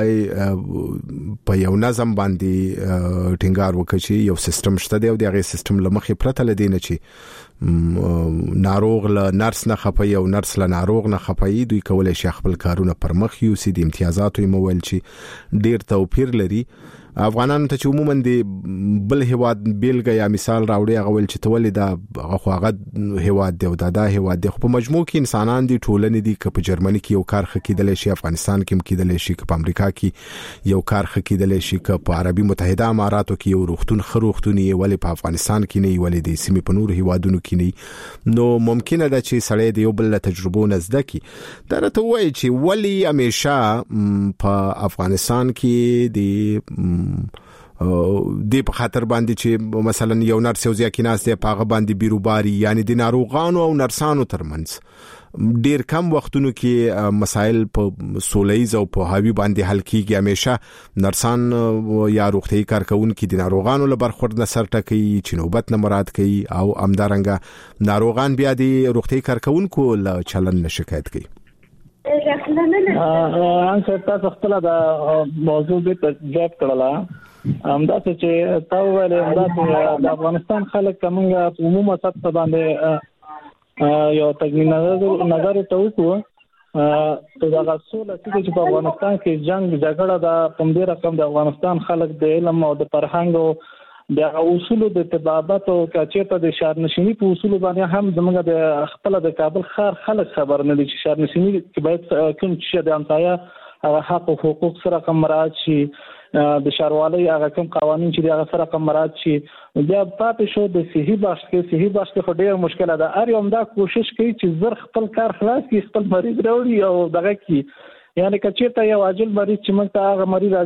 په یو نظم باندې ټینګار وکړي چې یو سیستم شته دی او دغه سیستم لمخې پرته لدینه چې ناروغ له نرس نه خپي او نرس له ناروغ نه خپي دوی کولای شي خپل کارونه پر مخ یوسي د امتیازاتو یې مویل چې ډیر توپیر لري افغانانو ته چې عموما د بل هواد بیلګه یا مثال راوړي هغه ول چې تولید هغه خو هغه هواد دی او دا د هواد دی خو په مجموع کې انسانان دي ټولنې دي که په جرمني کې یو کار خکېدل شي افغانستان کې کېدل شي که په امریکا کې یو کار خکېدل شي که په عربي متحده اماراتو کې یو روغتون خروغتونی ولې په افغانستان کې نه ولې د سیمې په نور هوادونو کې نه نو ممکنه ده چې سړی د یو بل تجربو نه زده کی دا راته وایي چې ولې همیشه په افغانستان کې د د په خاطر باندې چې مثلا یو نرس یو ځکه ناس دی په هغه باندې بیروباري یعنی د ناروغانو او نرسانو ترمنځ ډیر کم وختونو کې مسائل په سولېز او په هاوی باندې حل کیږي همیشه نرسان یا روغتي کارکونکو د ناروغانو له برخورد نه سر ټکي چې نوبت نه مراد کوي او امدارنګ ناروغان بیا د روغتي کارکونکو له چلن نه شکایت کوي ان څه تاسو خپل د موضوع په جواب کړلا همدا چې تاسو ولې همدا د افغانستان خلک کومه عموما سطح باندې یو تګنی نظر نظر ته وکړو ته دا غوښتل چې په افغانستان کې جنگ جګړه د کم ډیر کم د افغانستان خلک د علم او د فرهنګ د اصول د تبابت او کچېته د شهرنشینی په اصول باندې هم زموږ د خپل د کابل خار خلک خبر نه دي چې شهرنشینی کې باید کوم چې د امتیا او حق او حقوق سره کوم مراعات شي د شهروالۍ هغه کوم قوانين چې هغه سره کوم مراعات شي بیا پاتې شو د صحي بخش کې صحي بخش کې ډېر مشکله ده ار یو دا کوشش کوي چې زر خپل کار خلاص کړي خپل مریض راوړي او دغه کې یعنی کچېته یو عاجل مریض چې موږ ته هغه مریض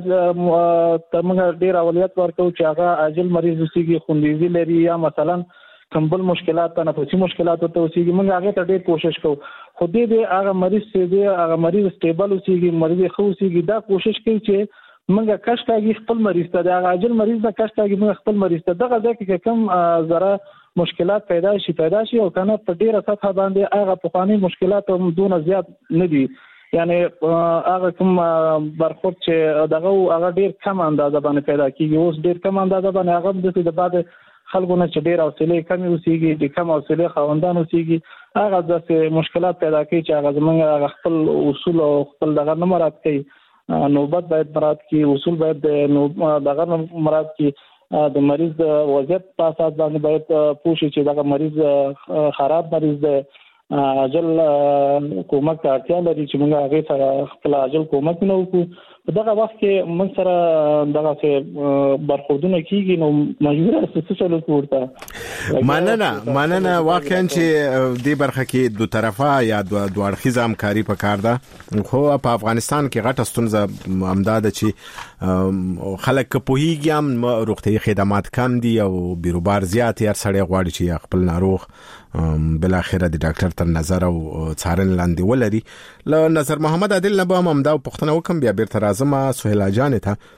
ته موږ ډېر اولویت ورکوو چې هغه عاجل مریض وسیږي خوندیزي لري یا مثلا کمبل مشکلات ته نفسي مشکلات ته وسیږي موږ هغه ته ډېر کوشش کوو خو دې دې هغه مریض چې دې هغه مریض سټیبل وسیږي مریض خو وسیږي دا کوشش کوي چې موږ کښتاګي خپل مریض ته د عاجل مریض د کښتاګي موږ خپل مریض ته دغه ځکه کوم زره مشکلات پیدا شي پیدا شي او کنه په ډیره سطح باندې هغه په قانوني مشکلات هم دون زیات نه دي یعنی هغه کوم برخورد چې دغه هغه ډیر کم اندازه باندې پیدا کیږي اوس ډیر کم اندازه باندې هغه د بعد خلکو نه چې ډیر حوصله کمی وسیږي د کم حوصله خوندان وسیږي هغه د مشکلات پیدا کوي چې هغه زمونږ خپل اصول او خپل دغه نه مراد کوي نوبت باید مراد کی اصول باید دغه مراد کی د مریض د وضعیت په اساس باندې باید پوښتنه چې دغه مریض خراب مریض دی عاجل کومک ته اړتیا لري چې موږ هغه سره خپل عاجل کومک نه وکړو په دغه وخت کې موږ سره دغه څه برخوردونه کیږي نو مجبور اساسي چلو کوړه مننه مننه واقعا چې د برخه کې دوه طرفه یا دوه اړخیزه همکاري پکار ده خو په افغانستان کې غټه ستونزه امداد چې خلک په هیګم روغتي خدمات کم دي او بیروبار زیات یې سړی غواړي چې خپل ناروغ بل اخره د ډاکټر تر نظر او څارن لاندې ولري ل نظر محمد عادل نه به ممدا پښتنه وکم بیا بیرته راځم سهیلا جان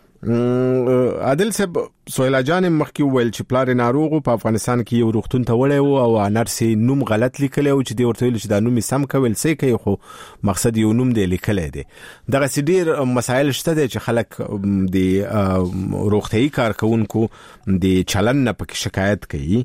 ته عادل صاحب سهیلا جان مخکې ویل چې پلار ناروغ په افغانستان کې یو روغتون ته وړي او نرس نوم غلط لیکلی او چې دی ورته ویل چې دا نوم سم کول سې کوي خو مقصد یو نوم دی لیکلی دی دغه سډیر مسایل شته چې خلک د روغتي کارکونکو د چلن نه پکې شکایت کوي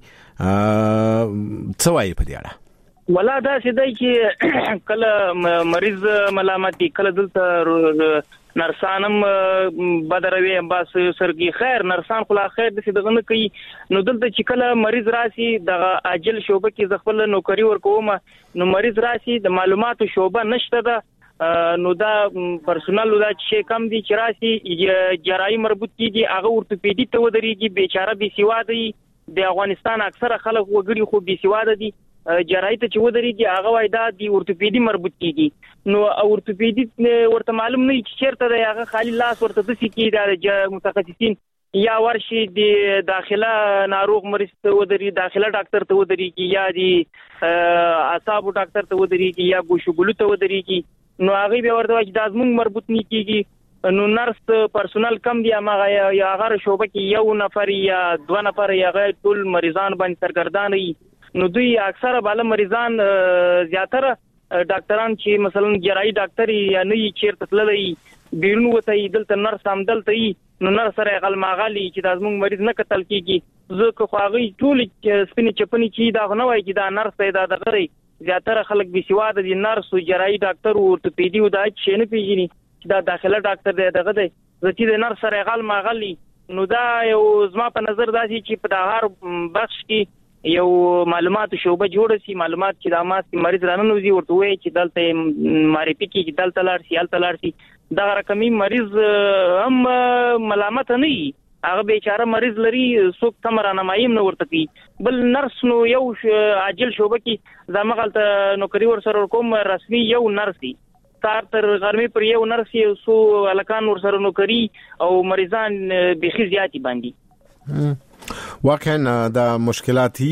څه وایي په دې اړه ولا دا سیدای چې کله مریض ملامتي کله دلته نرسانم بدروي بس سرګي خیر نرسان خلا خیر د دغه نه کوي نو دلته چې کله مریض راسي د عاجل شوبه کې ځخپل نوکری ورکوم نو مریض راسي د معلوماتو شوبه نشته ده نو دا پرسونل دا چې کم دي چې راسي جراحي مربوط کیږي هغه ورتوپیدي ته ودرېږي بیچاره بي سوادي د افغانستان اکثره خلک وګړي خو بي سواده دي جراحي ته چې ودرېږي هغه وای دا د ورتوپیدي مربوط کیږي نو ورتوپیدي ورته معلوم نه چې چیرته دی هغه خالي لاس ورته د سکی د متخصصین یا ورشي د داخله ناروغ مریض ته ودري داخله ډاکټر ته ودري کی یا د اعصاب ډاکټر ته ودري کی یا ګوشګلو ته ودري کی نو هغه به ورته چې د ازمون مربوط نه کیږي نو نرس پرسونل کم دی هغه یا هغه شوبه کې یو نفر یا دوه نفر یا ټول مریضان باندې سرګردان وي نو دوی اکثره بالا مریضان زیاتره ډاکټران چې مثلا جراحي ډاکټر یا نه چیرته تللی بیرون وته دلته نرس هم دلته نو نرس سره غل ماغالي چې د ازمون مریض نه قتل کیږي زه خو هغه ټول سپینې چپنې چې دا نه وای چې دا نرس ته دا دغه زیاتره خلک بي سواده دي نرس او جراحي ډاکټر او ورتوپیدي او دا چې نه پیژني دا داخله ډاکټر دی دغه دی چې د نرس سره غل ماغالي نو دا یو زما په نظر داسي چې په هر بخش کې یو معلومات شوبه جوړ شي معلومات چې د ماس مریض راننوزي ورته وي چې دلته معرفي کې چې دلته لار سي الته لار سي دا رقمي مریض هم ملامت نه وي هغه بیچاره مریض لري څوک تمرانه مایم نه ورته کی بل نرس نو یو عاجل شوبه کې زمغلته نوکری ور سره کوم رسمي یو نرسي کار تر غرمه پر یو نرسي سو الکان ور سره نوکری او مریضان بخي زیاتی باندې واقعا د مشکلاتي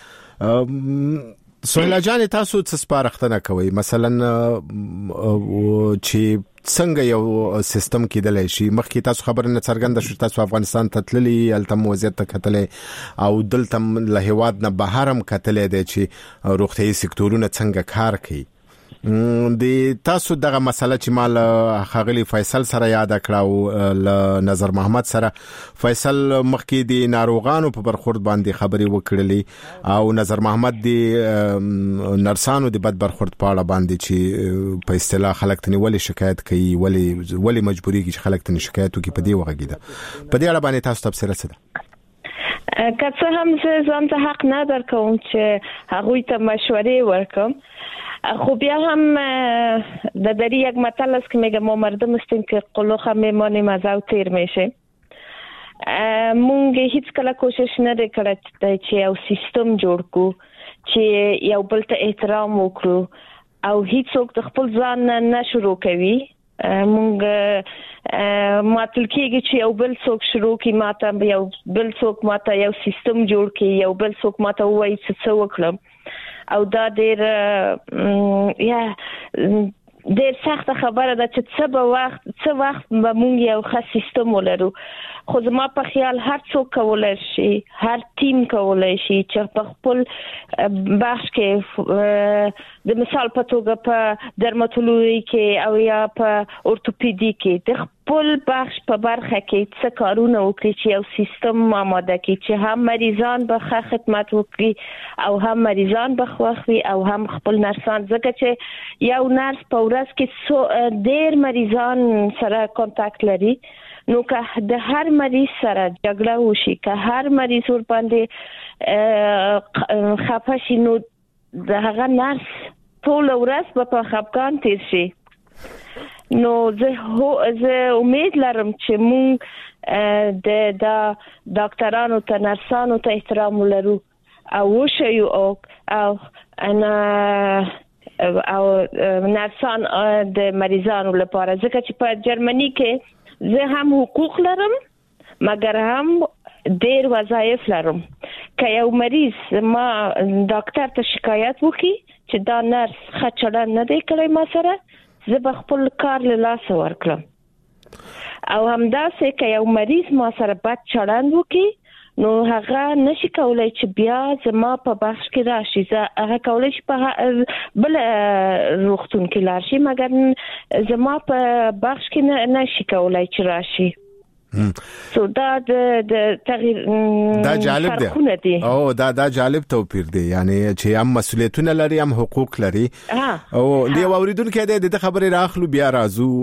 سهیلا جان تاسو څه سپارښتنه کوي مثلا چې څنګه یو سیستم کېدلای شي مخکې تاسو خبرونه څرګنده شو تاسو افغانستان ته تللی التم وضعیت ته کتلې او دلته له هیواد نه بهر هم کتلې دي چې روغتيایي سکتورونه څنګه کار کوي د تاسو دغه مسله چې مال خاغلی فیصل سره یاد کړاو ل نظر محمد سره فیصل مخکې د ناروغانو په برخورد باندې خبري وکړلې او نظر محمد د نرسانو د بد برخورد په اړه باندې چې په اصطلاح خلک ته ولې شکایت کوي ولې ولې مجبوري کې خلک ته شکایت کوي په دې وغږیده په دې اړه باندې تاسو تفسیر څه ده که څه هم زه ځان ته حق نه درکوم چې هغوی ته مشورې ورکم خب بیا هم در دری یک مطلب است که میگه ما مردم هستیم که قلوخ هم میمانیم از او تیر میشه مونږ هیڅ کله کوشش نه وکړو چې یو سیستم جوړ کړو چې یو بل ته احترام وکړو او هیڅوک د خپل ځان نه شروع کوي مونږ ماتل کېږي چې یو بل څوک شروع کوي ماته یو بل څوک ماته یو سیستم جوړ کړي یو بل څوک ماته وایي چې څه وکړم او دا ډېر یا ډېر سخت خبره ده چې څه به وخت څه وخت به مونږ یو ښه سیستم ولرو خو زما په خیال هر څوک کولای شي هر ټیم کولای شي چې په خپل بخش کې د مثال په توګه په درماتولوژي کې او یا په اورتوپیدي کې د خپل بخش په برخه کې څه کارونه وکړي چې یو سیستم آماده کړي چې هم مریضان به ښه خدمت وکړي او هم مریضان به خوښ وي او هم خپل نرسان ځکه چې یو نرس په ورځ کې ډېر مریضان سره کانټاکټ لري نو که د هر مریض سره جګړه وشي که هر مریض ور باندې خفه شي نو د هغه نرس ټول ورځ په خفګان تیر شي نو زه زه امید لرم چې مونږ د ډاکټرانو ته نرسانو ته احترام ولرو او وشيو او انا او نرسان د مریضانو لپاره ځکه چې په جرمني کې زه هم حقوق لرم مګر هم ډېر وظایف لرم که یو مریض ما ډاکټر ته شکایت وکړي چې دا نرس ښه چلند نه دی کړی ما سره زه به خپل کار له لاسه ورکړم او همداسې که یو مریض ما سره بد چلند وکړي نو هغه نشي کولای چې بیا زما په بخش کې راشي زه هغه کولای شي په بل روغتون کې لاړ شي مګر زما په بخش کې نشي کولای چې راشي سو دا د تغییر دا جالب دی او دا دا جالب توپیر دی یعنی چې هم مسؤلیتونه لري هم حقوق لري او دی اوریدونکو د خبرې راخلو بیا راځو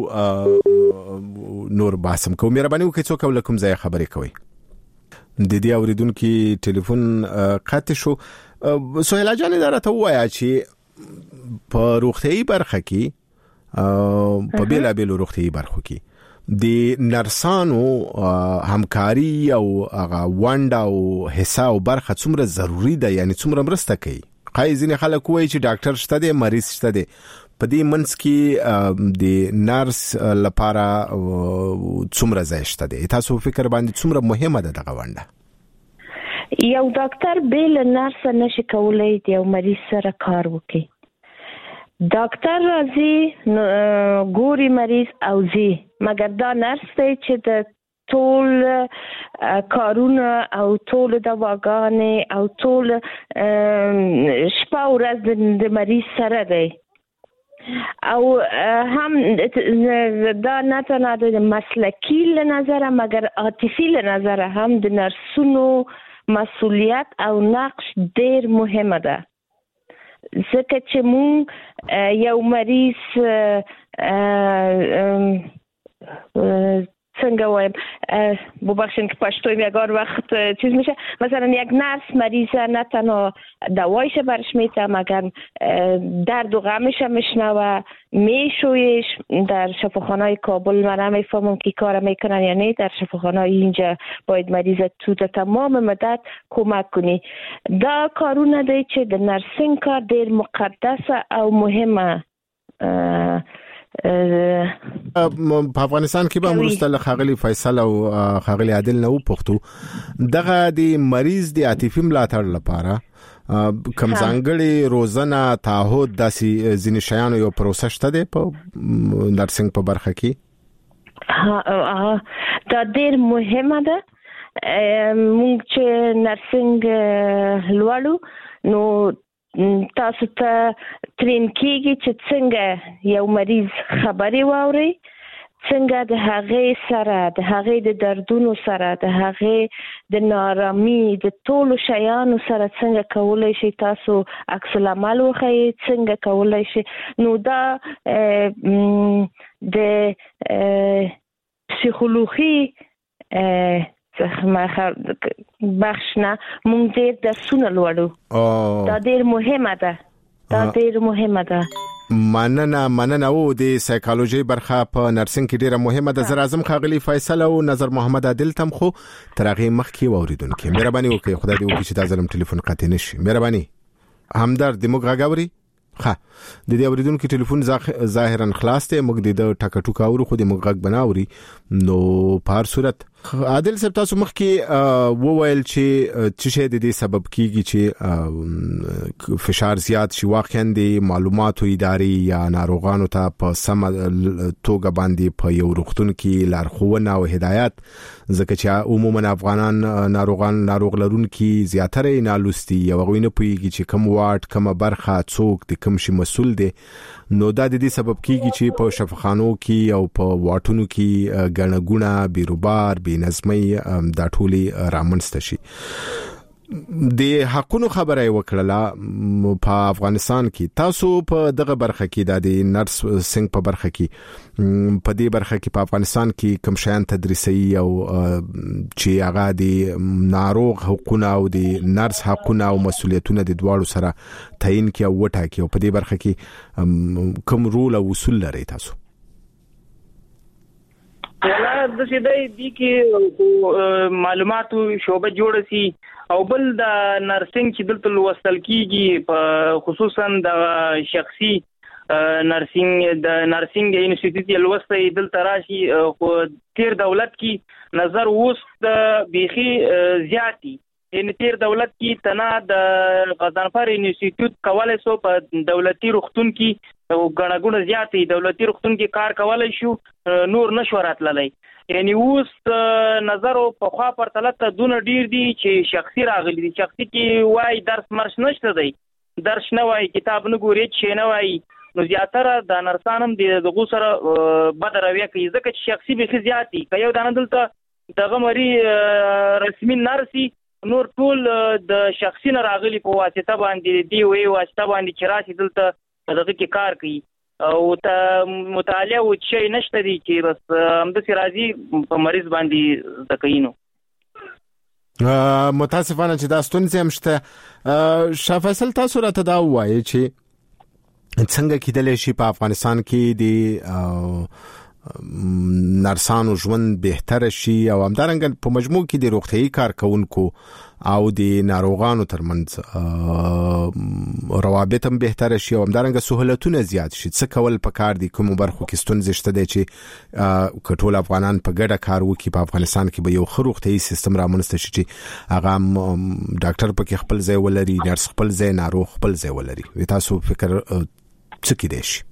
نور باسم کوم مهرباني وکړئ څوک ولکم ځای خبرې کوي د دې اوریدونکو ټلیفون قطع شو سهیلا جان درته وایا چې په روغتيایي برخه کې په بیلا بیل روغتيایي برخه کې د نرسانو همکاري او هغه ونډه او حصہ او برخه څومره ضروری ده یعنی څومره مرسته کوي قای ځینې خلک وایي چې ډاکټر شته دی مریض شته دی په دې منځ کې د نرس لپاره څومره ځای شته دی؟ تاسو فکر باندې څومره مهمه ده دغه ونډه؟ یو ډاکټر بیل نرس نشي کولای د یو مریض سره کار وکړي. ډاکټر راځي ګوري مریض او زی، مګر دا نرس دی چې د ټول کارونه او ټول دواګانې او ټول شپه ورځ د مریض سره دی. او هم دا نه تنها د مسلکی له نظره مګر عاطفي له نظره هم د نرسونو مسؤلیت او نقش ډیر مهمه ده. ځکه چې مونږ یو مریض څنګه وایم ببخشید که پشتوی میگار وقت چیز میشه، مثلا یک نرس مریض نه تنها دوایش برش میته مگر درد و غمش میشنوه، میشویش. در شفاخانه کابل من نمیفهمم که کار میکنن یا نه، در شفاخانه اینجا باید مریض تو در تمام مدت کمک کنی. دا کارونه دی چې د نرسینګ کار ډیر مقدس او مهمه. په افغانستان کې به مرسته خاغلی فیصل او خاغلی عادل نو پښتو دغه د مریض د عاطفي ملاتړ لپاره کوم ځانګړي روزنه تعهد داسې ځینې شیانو یو پروسه شته دی په نرسینګ په برخه کې؟ دا ډیر مهمه ده. مونږ چې نرسینګ لولو نو تاسو ته ترین کېږي چې څنګه یو مریض خبرې واوري، څنګه د هغې سره د هغې د دردونو سره د هغې د نارامي د ټولو شیانو سره څنګه کولای شي تاسو عکس العمل وښیئ، څنګه کولای شي. نو دا د پسیخولوژي بخش نه مونږ ډیر درسونه لولو. دا ډیر مهمه ده. دا ډیر مهمه ده. مننه مننه او د سایکولوژي برخه په نرسینګ کې ډیره مهمه ده. زه راځم خاغلی فیصل او نظر محمد عادل تم خو ترغه مخ کې ووریدونکو مهرباني وکړئ، خدای دې وکړي چې تاسو زلم ټلیفون قطع نشي. مهرباني همدرد دې موږ غاوري ها د دې اوریدونکو ټلیفون ظاهرا خلاص ته موږ د ټکا ټوکا اورو خو د موږ غږ بناوري. نو په هر صورت عادل صاحب تاسو مخ کې وویل چې چې شه د دې سبب کیږي چې فشار زیات شي، واقعا د معلوماتو ادارې یا ناروغانو ته په سم توګه باندې په یو روغتون کې لارښوونه او هدایت، ځکه چې عموما افغانان ناروغان ناروغ لرونکي زیاتره نه لوستي یا غوینه پويږي چې کوم واټ کوم برخه څوک د کوم شي مسول دی. نو دا د دې سبب کیږي چې په شفاخانو کې او په واټونو کې ګڼګونه بیروبار بې نظمي دا ټولي رامنځته شي. د حقونو خبره وکړه په افغانستان کې. تاسو په دغه برخه کې د نرس سنگ په برخه کې په دې برخه کې په افغانستان کې کوم شیان تدریسي او چې هغه د ناروغ حقوقونه او د نرس حقوقونه او مسولیتونه د دواړو سره تعین کې او وټاکي او په دې برخه کې کوم رول او اصول لري تاسو؟ ولا د سیدای دي کې معلوماتو شوبه جوړ سي او بل د نرسینګ چې دلته لوستل کیږي په خصوصا د شخصي نرسینګ د نرسینګ انسټیټیوټ لوستي دلته راشي خو تیر دولت کې نظر اوس د بيخي زیاتی ان تیر دولت کې تنا د غضنفر انسټیټیوټ کولای سو په دولتي روغتون کې او غنغونه زیاتی دولتي روغتون کې کار کولای شو، نور نشو راتللی. یعنی اوس نظر په خوا پر تلت دون ډیر دي چې شخصي راغلي دي. شخصي کې وای درس مرش نشته دی، درس نه وای، کتاب نه ګوري، چې نه وای. نو زیاتره د نرسانم د دغه سره بدروي کوي ځکه چې شخصي به زیاتی کوي. دا نه دلته دغه مری رسمي نرسي نور ټول د شخصي نه راغلي په واسطه باندې دی وی واسطه باندې چې راشي دلته دغه کې کار کوي او ته مطالعه و شي نشته دي چې بس هم د سرازي په مریض باندې تکینو. متاسفانه چې دا ستونزې هم شته. شاه فیصل تاسو راته دا وایي چې څنګه کېدلی شي په افغانستان کې د نرسانو ژوند بهتر شي او همدارنګه په مجموع کې د روغتيایي کارکونکو او د ناروغانو ترمنځ روابط هم بهتر شي او همدارنګه سہولتونه زیات شي. څه کول پکار دي کوم برخو کې ستونزې شته دي چې کټول افغانان په ګډه کار وکړي په افغانستان کې به یو ښه روغتيایي سیستم رامنځته شي چې هغه ډاکټر پکې خپل ځای ولري، نرس خپل ځای، ناروغ خپل ځای ولري. تاسو فکر څه کې دي شي؟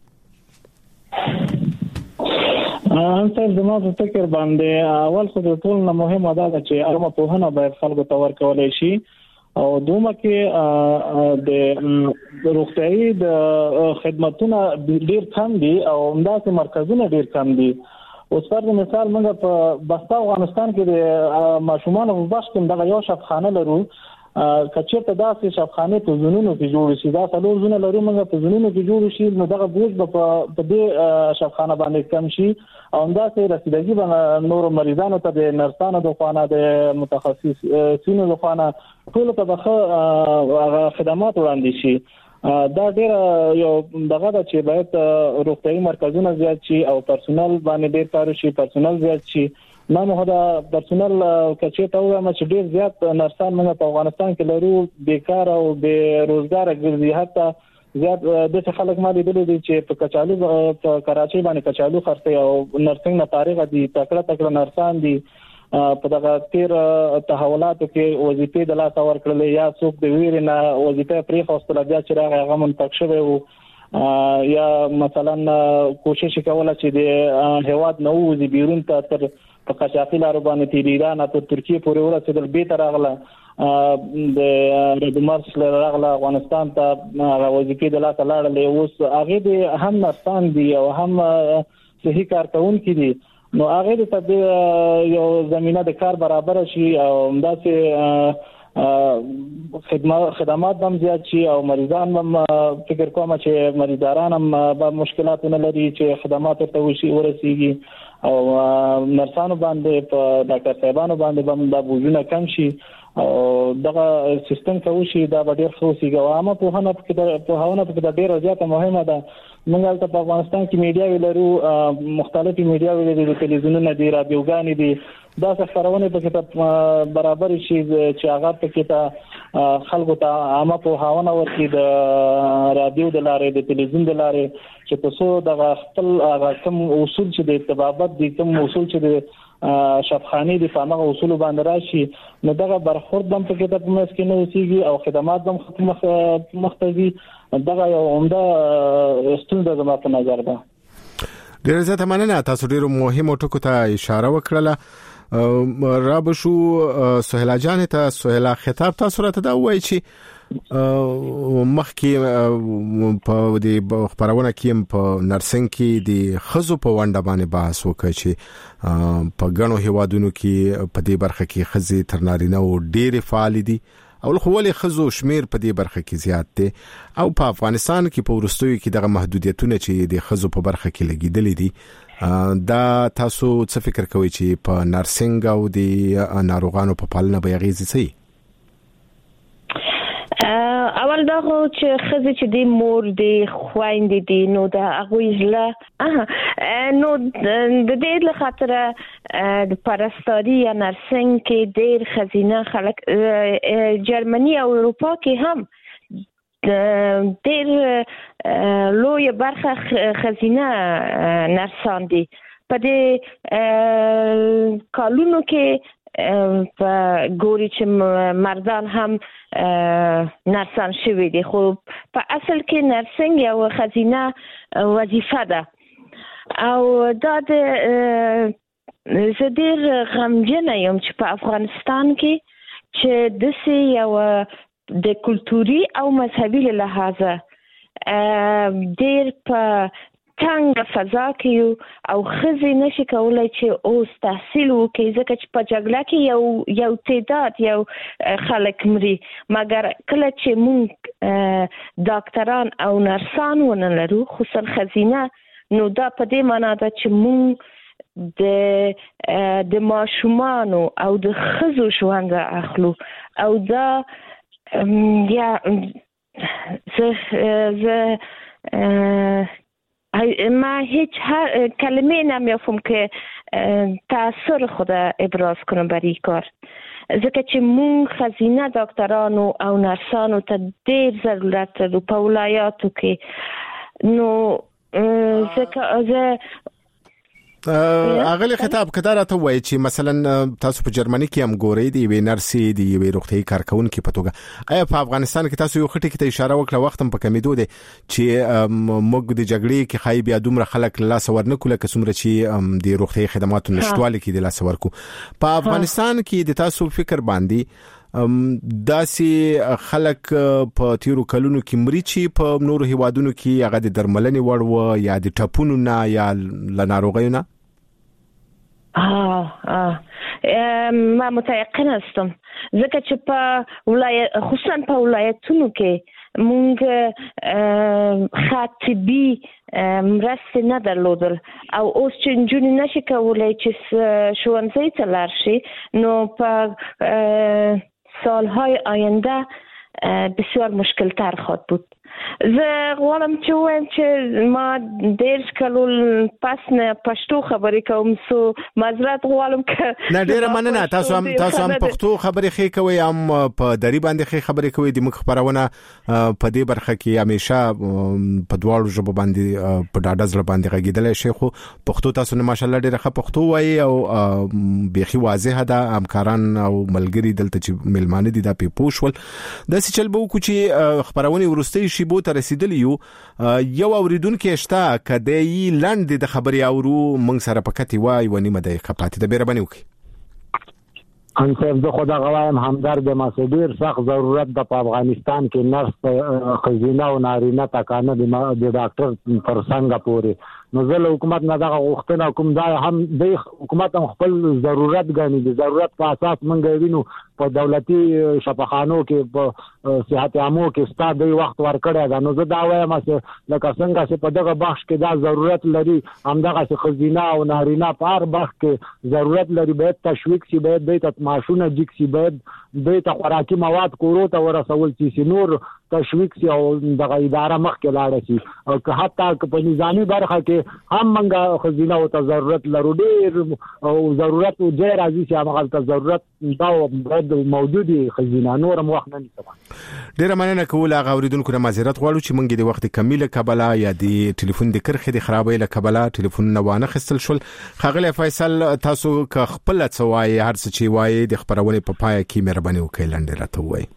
ان څه زموږ په فکر باندې اول خو د ټول نه مهمه ده چې عامه پوهنه باید خلکو ته ورکول شي او دومره کې د روغتيایي د خدماتونه ډیر کم دي او همداسې مرکزونه ډیر کم دي. اوس پر مثال موږ په بستا افغانستان کې د ماشومان په بخش کې دغه یو شفخانه لرو. کچېرته داسې شفخانه په زونونو کې جوړ شي، دا څلور زونه لرو موږ په زونونو کې جوړ شي، نو دغه بوج په دې شفخانه باندې کم شي او همداسې رسیدګي به نور مریضانو ته د نرسانو د خوانه د متخصصینو د خوانه ټول ته به خدمات وړاندې شي. دا ډیر یو دغه د چې باید روغتيایي مرکزونه زیات شي او پرسونل باندې ډیر کار شي، پرسونل زیات شي. ما مو دا پرسونل کچې ته وایم چې ډیر زیات نرسان موږ په افغانستان کې لرو، بیکار او بے روزګار ګرځي. حتی زیات د خلک مالي دي چې په کچالو په کراچۍ باندې کچالو خرڅي او نرسنګ نه فارغ دي، تکړه تکړه نرسان دي. په دغه تیر تحولاتو کې وظیفې د لاس اور کړلې یا څوک د ویرې نه وظیفه پرې خوستله بیا چې راغی هغه منتخب شوی وو، یا مثلا کوشش کوله چې د هواد نو وزي بیرون ته تر په قاچاقي لارو باندې تیر ایران ته ترکیه پورې ورسېدل، به تر راغله د ردمرس راغله افغانستان ته وظیفې د لاس لاړلې. اوس هغه د هم نرسان دي او هم صحي کارکونکي دي، نو هغه د یو زمينه د کار برابر شي او همداسې خدمات خدمات هم زیات شي او مریضان هم فکر کوم چې مریضان هم به مشکلات نه لري چې خدمات ته ورسیږي او نرسانو باندې په ډاکټر صاحبانو باندې هم د بوجونه کم شي او دغه سیستم کوي شي دا ډېر خو سیګه عامه په هغه په په هغه په ډېر زیاته مهمه ده. موږ ته په افغانستان کې میډیا ولرو، مختلفي میډیا ولرو، تلویزیونونه دي، رادیوګانې دي، دا څه خبرونه په کې برابر شي چې هغه په کې ته خلکو ته عامه په هاونه ورکړي د رادیو د لارې د تلویزیون د لارې چې تاسو د خپل کوم اصول چې د اتباعات دي، کوم اصول چې د شفخاني د فامغه اصول باندې راشي، نو دغه برخورد هم په کې ته په مسکینه وسیږي او خدمات هم مختزي. دغه یو عمده ستونزه زما په نظر ده. ډیر زیات مننه، تاسو ډیر مهمه ټکو ته اشاره وکړه. را بشو سهیلا جان ته سهیلا خطاب تاسو راته دا وایي چې مخکې په دې خبرونه کې په نرسنګ کې د خزو په ونده باندې بحث وکړي چې په غنو هوادونو کې په دې برخه کې خزي تر نارینه او ډېر فعال دي او خو ولې خزو شمیر په دې برخه کې زیات دي او په افغانستان کې په ورستوي کې دغه محدودیتونه چې د خزو په برخه کې لګیدلې دي. دا تاسو څه فکر کوئ چې په نرسنګ او د ناروغانو په پالنه به غیزي سي؟ اول دا خو چې خزه چې د مور د خويندې دي نو دا هغه ځله نو د دې له خاطر د پرستاري یا نرسنګ کې ډېر خزینه خلک جرمني او اروپا کې هم ډېر لوی برخه خزینه نرسان دي. په دې کالونو کې په ګوري چې مردان هم نرسان شوي دي، خو په اصل کې نرسنګ یو خزینه وظیفه ده او دا د زه ډېر غمجنه یم چې په افغانستان کې چې داسې یو د کلتوري او مذهبي لحاظه ډېر په څنګه فضا کې او خزي نشي کولای چې اوس تحصیل وکړي ځکه چې په جګړه کې یو یو تعداد یو خلک مري، مګر کله چې مونږ ډاکټران او نرسان ونه لرو خصوصا خزینه، نو دا په دې معنی ده چې مونږ د د ماشومانو او د خزو ژوند اخلو او دا یا زه زه I ما هیچ کلمه نمیافم که تاثیر خود ابراز کنم برای کار، ځکه چې مونږ خزینه ډاکټرانو او نرسانو ته ډیر ضرورت لرو په ولایاتو کې. نو ځکه زه اغلی خطاب کدار ته وای چې مثلا تاسو په جرمني کې هم ګورئ دی وی نرسي دی وی روغتي کارکونکو په توګه، آیا په افغانستان کې تاسو یو خټی کې اشاره وکړه وخت هم په کمیدو دی چې موږ د جګړې کې خای بیا دومره خلک لاس ورنکول که څومره چې د روغتي خدماتو نشټواله کې د لاس ورکو په افغانستان کې د تاسو فکر باندې داسي خلک په تیرو کلونو کې مري چې په نورو هیوادونو کې هغه د درملنې وړ و یا د ټپونو نه یا لناروغیو نه؟ آه آه ما متيقن هستم، ځکه چې په ولایت خصوصا په ولایتونو کې مونږ خاطبي مرسته نه درلودل او اوس چې نجونې نشي کولای چې ښوونځي ته لاړ شي، نو په سالهای آینده بسیار مشکل تر خواهد بود. زه غواړم چې وایم چې ما ډېر کلول پس نه پښتو خبرې کوم، سو معذرت غواړم که نه ډېره مننه. تاسو هم تاسو هم پښتو خبرې ښې کوئ، هم په دری باندې ښې خبرې کوئ. د موږ خبرونه په دې برخه کې همیشه په دواړو ژبو باندې په ډاډه زړه باندې غږیدلی شي، خو پښتو تاسو نه ماشاءالله ډېره ښه پښتو وایي او بیخي واضحه ده. همکاران او ملګري دلته چې ملمانه دي دا پې پوه شول. داسې چل به وکړو چې خبرونې وروستۍ شیبو ته رسیدلی یو یو اوریدونکو شته کده یې لاندې د خبري اورو موږ سره پکتی وای ونی مده خپاتې د بیره بنو کې ان صاحب زه خدا غوایم همدرد مسئولیر سخت ضرورت د افغانستان کې نرس خزینه او نارینه تکانه د ډاکټر پر څنګه پوري نو زه له حکومت نه دغه غوښتنه کوم دا هم د حکومت هم خپل ضرورت غني د ضرورت په اساس مونږ وینو په دولتي شفاخانو کې په صحت عامو کې ستاسو د وخت ورکړی دا. نو زه دا وایم چې لکه څنګه چې په دغه بخش کې دا ضرورت لري همدغه خزینه او نارینه په هر بخش کې ضرورت لري، باید تشویق شي، باید د معاشونه جګ شي، باید د خوراکي مواد کورو ته ورسول شي، نور تشویق شي او دغه اداره مخکې لاړه شي. او که حتی په نظامی برخه کې هم منګه خزینه او ضرورت لرو ډېر او ضرورت او ډېر راځي چې هغه ته ضرورت دا باید موجودي خزینه نور هم وخت نه نیسي. ډېر مننه کوله غوړیدونکو نه معذرت غواړو چې مونږ د وخت کمیله کبلا یا د ټلیفون د کرخې د خرابې له کبلا ټلیفون نه وانه خستل شول. خغل فیصل تاسو که خپل څه وایي هر څه چې وایي د خبرونه په پای کې مهرباني وکړئ لاندې راته وایي.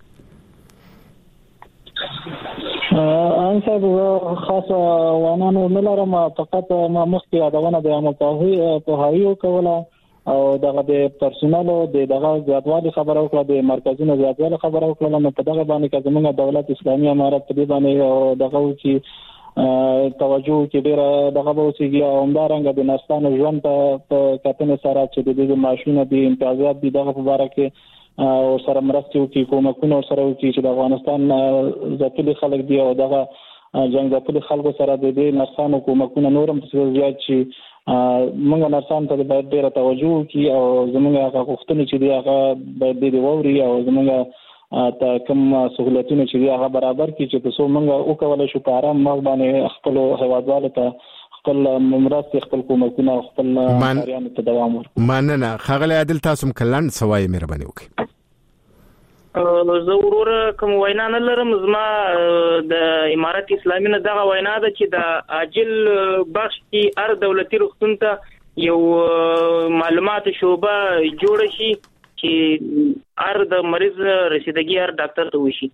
ان صاحب خاصه وانانو ملرم فقط ما مخکې یادونه د متوهي په هایو کوله او دغه د پرسونل د دغه زیاتوالي خبرو کړه، د مرکزونو زیاتوالي خبرو کړه. نو په دغه باندې چې زموږ دولت اسلامي امارت په دې باندې دغه چې توجه کې ډیره دغه وسیږي او همدارنګه د نرسانو ژوند په کتنې سره چې د دې معاشونه د امتیازات دي دغه په اړه کې او سره مرستې وکړي، کومکونه سره وکړي چې د افغانستان ځپلي خلک دي او دغه جنگ ځپلي خلکو سره د دې نرسانو کومکونه نورم زیات شي. موږ نرسان ته باید ډیره توجه وکړي او زموږ هغه غوښتنې چې دي هغه باید ډیره ووري او زموږ ته کوم سہولتونه چې دي هغه برابر کړي چې تاسو موږ وکولای شو په آرام مخ باندې خپل هوادوالو ته خپل مرستې خپل کومکونه خپل کاریانو ته دوام ورکړي. مننه. خغل عادل تاسو کلن سوای مهرباني وکړئ. زه ورور کوم وینا نه لرم، زما د امارت اسلامي نه دغه وینا ده چې د عاجل بخش کې هر دولتي روغتون ته یو معلومات شوبه جوړ شي چې هر د مریض رسیدګي هر ډاکټر ته وشي.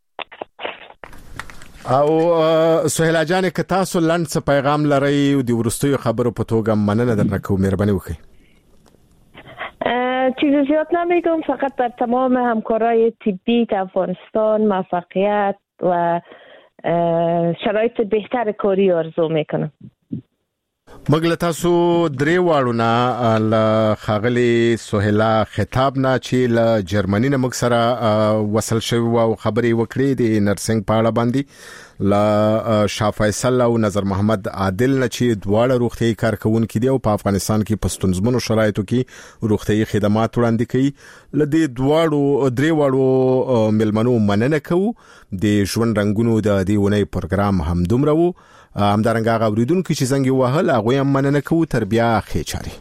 او سهیلا جان که تاسو لاند څه پیغام لرئ د ورستیو خبرو په توګه مننه درنه کوم، مهرباني وکړئ. چیز زیاد نمیگم، فقط در تمام همکارای طبی در افغانستان موفقیت و شرایط بهتر کاری آرزو میکنم. مګل تاسو درې واړو نه ل خاغلی سهیلا خطاب نه چې ل جرمني نه مکسره وصل شوی او خبري وکړي د نرسنګ پاړه باندې ل شاه فیصل او نظر محمد عادل نه چې دواړه روغتي کارکونکو دي او په افغانستان کې پښتونزمنو شرایطو کې روغتي خدمات وړاندې کوي. ل دې دواړو درې واړو ملمنو مننه کوو. د ژوند رنگونو د دیونه پروګرام هم دومره وو. همدارنګه غوړیدونکو چې څنګه وهل هغه هم مننه کوو تر بیا خېچاري.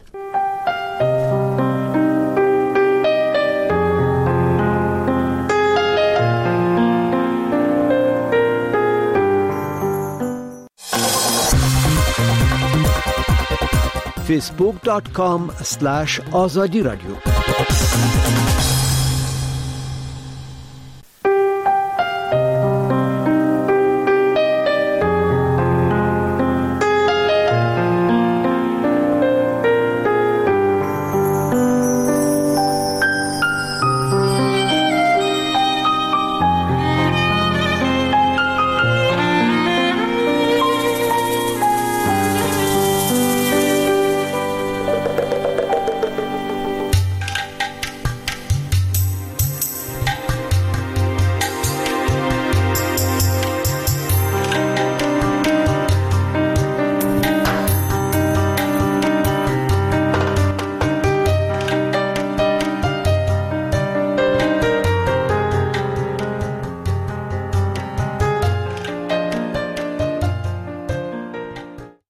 facebook dot com slash azadi radio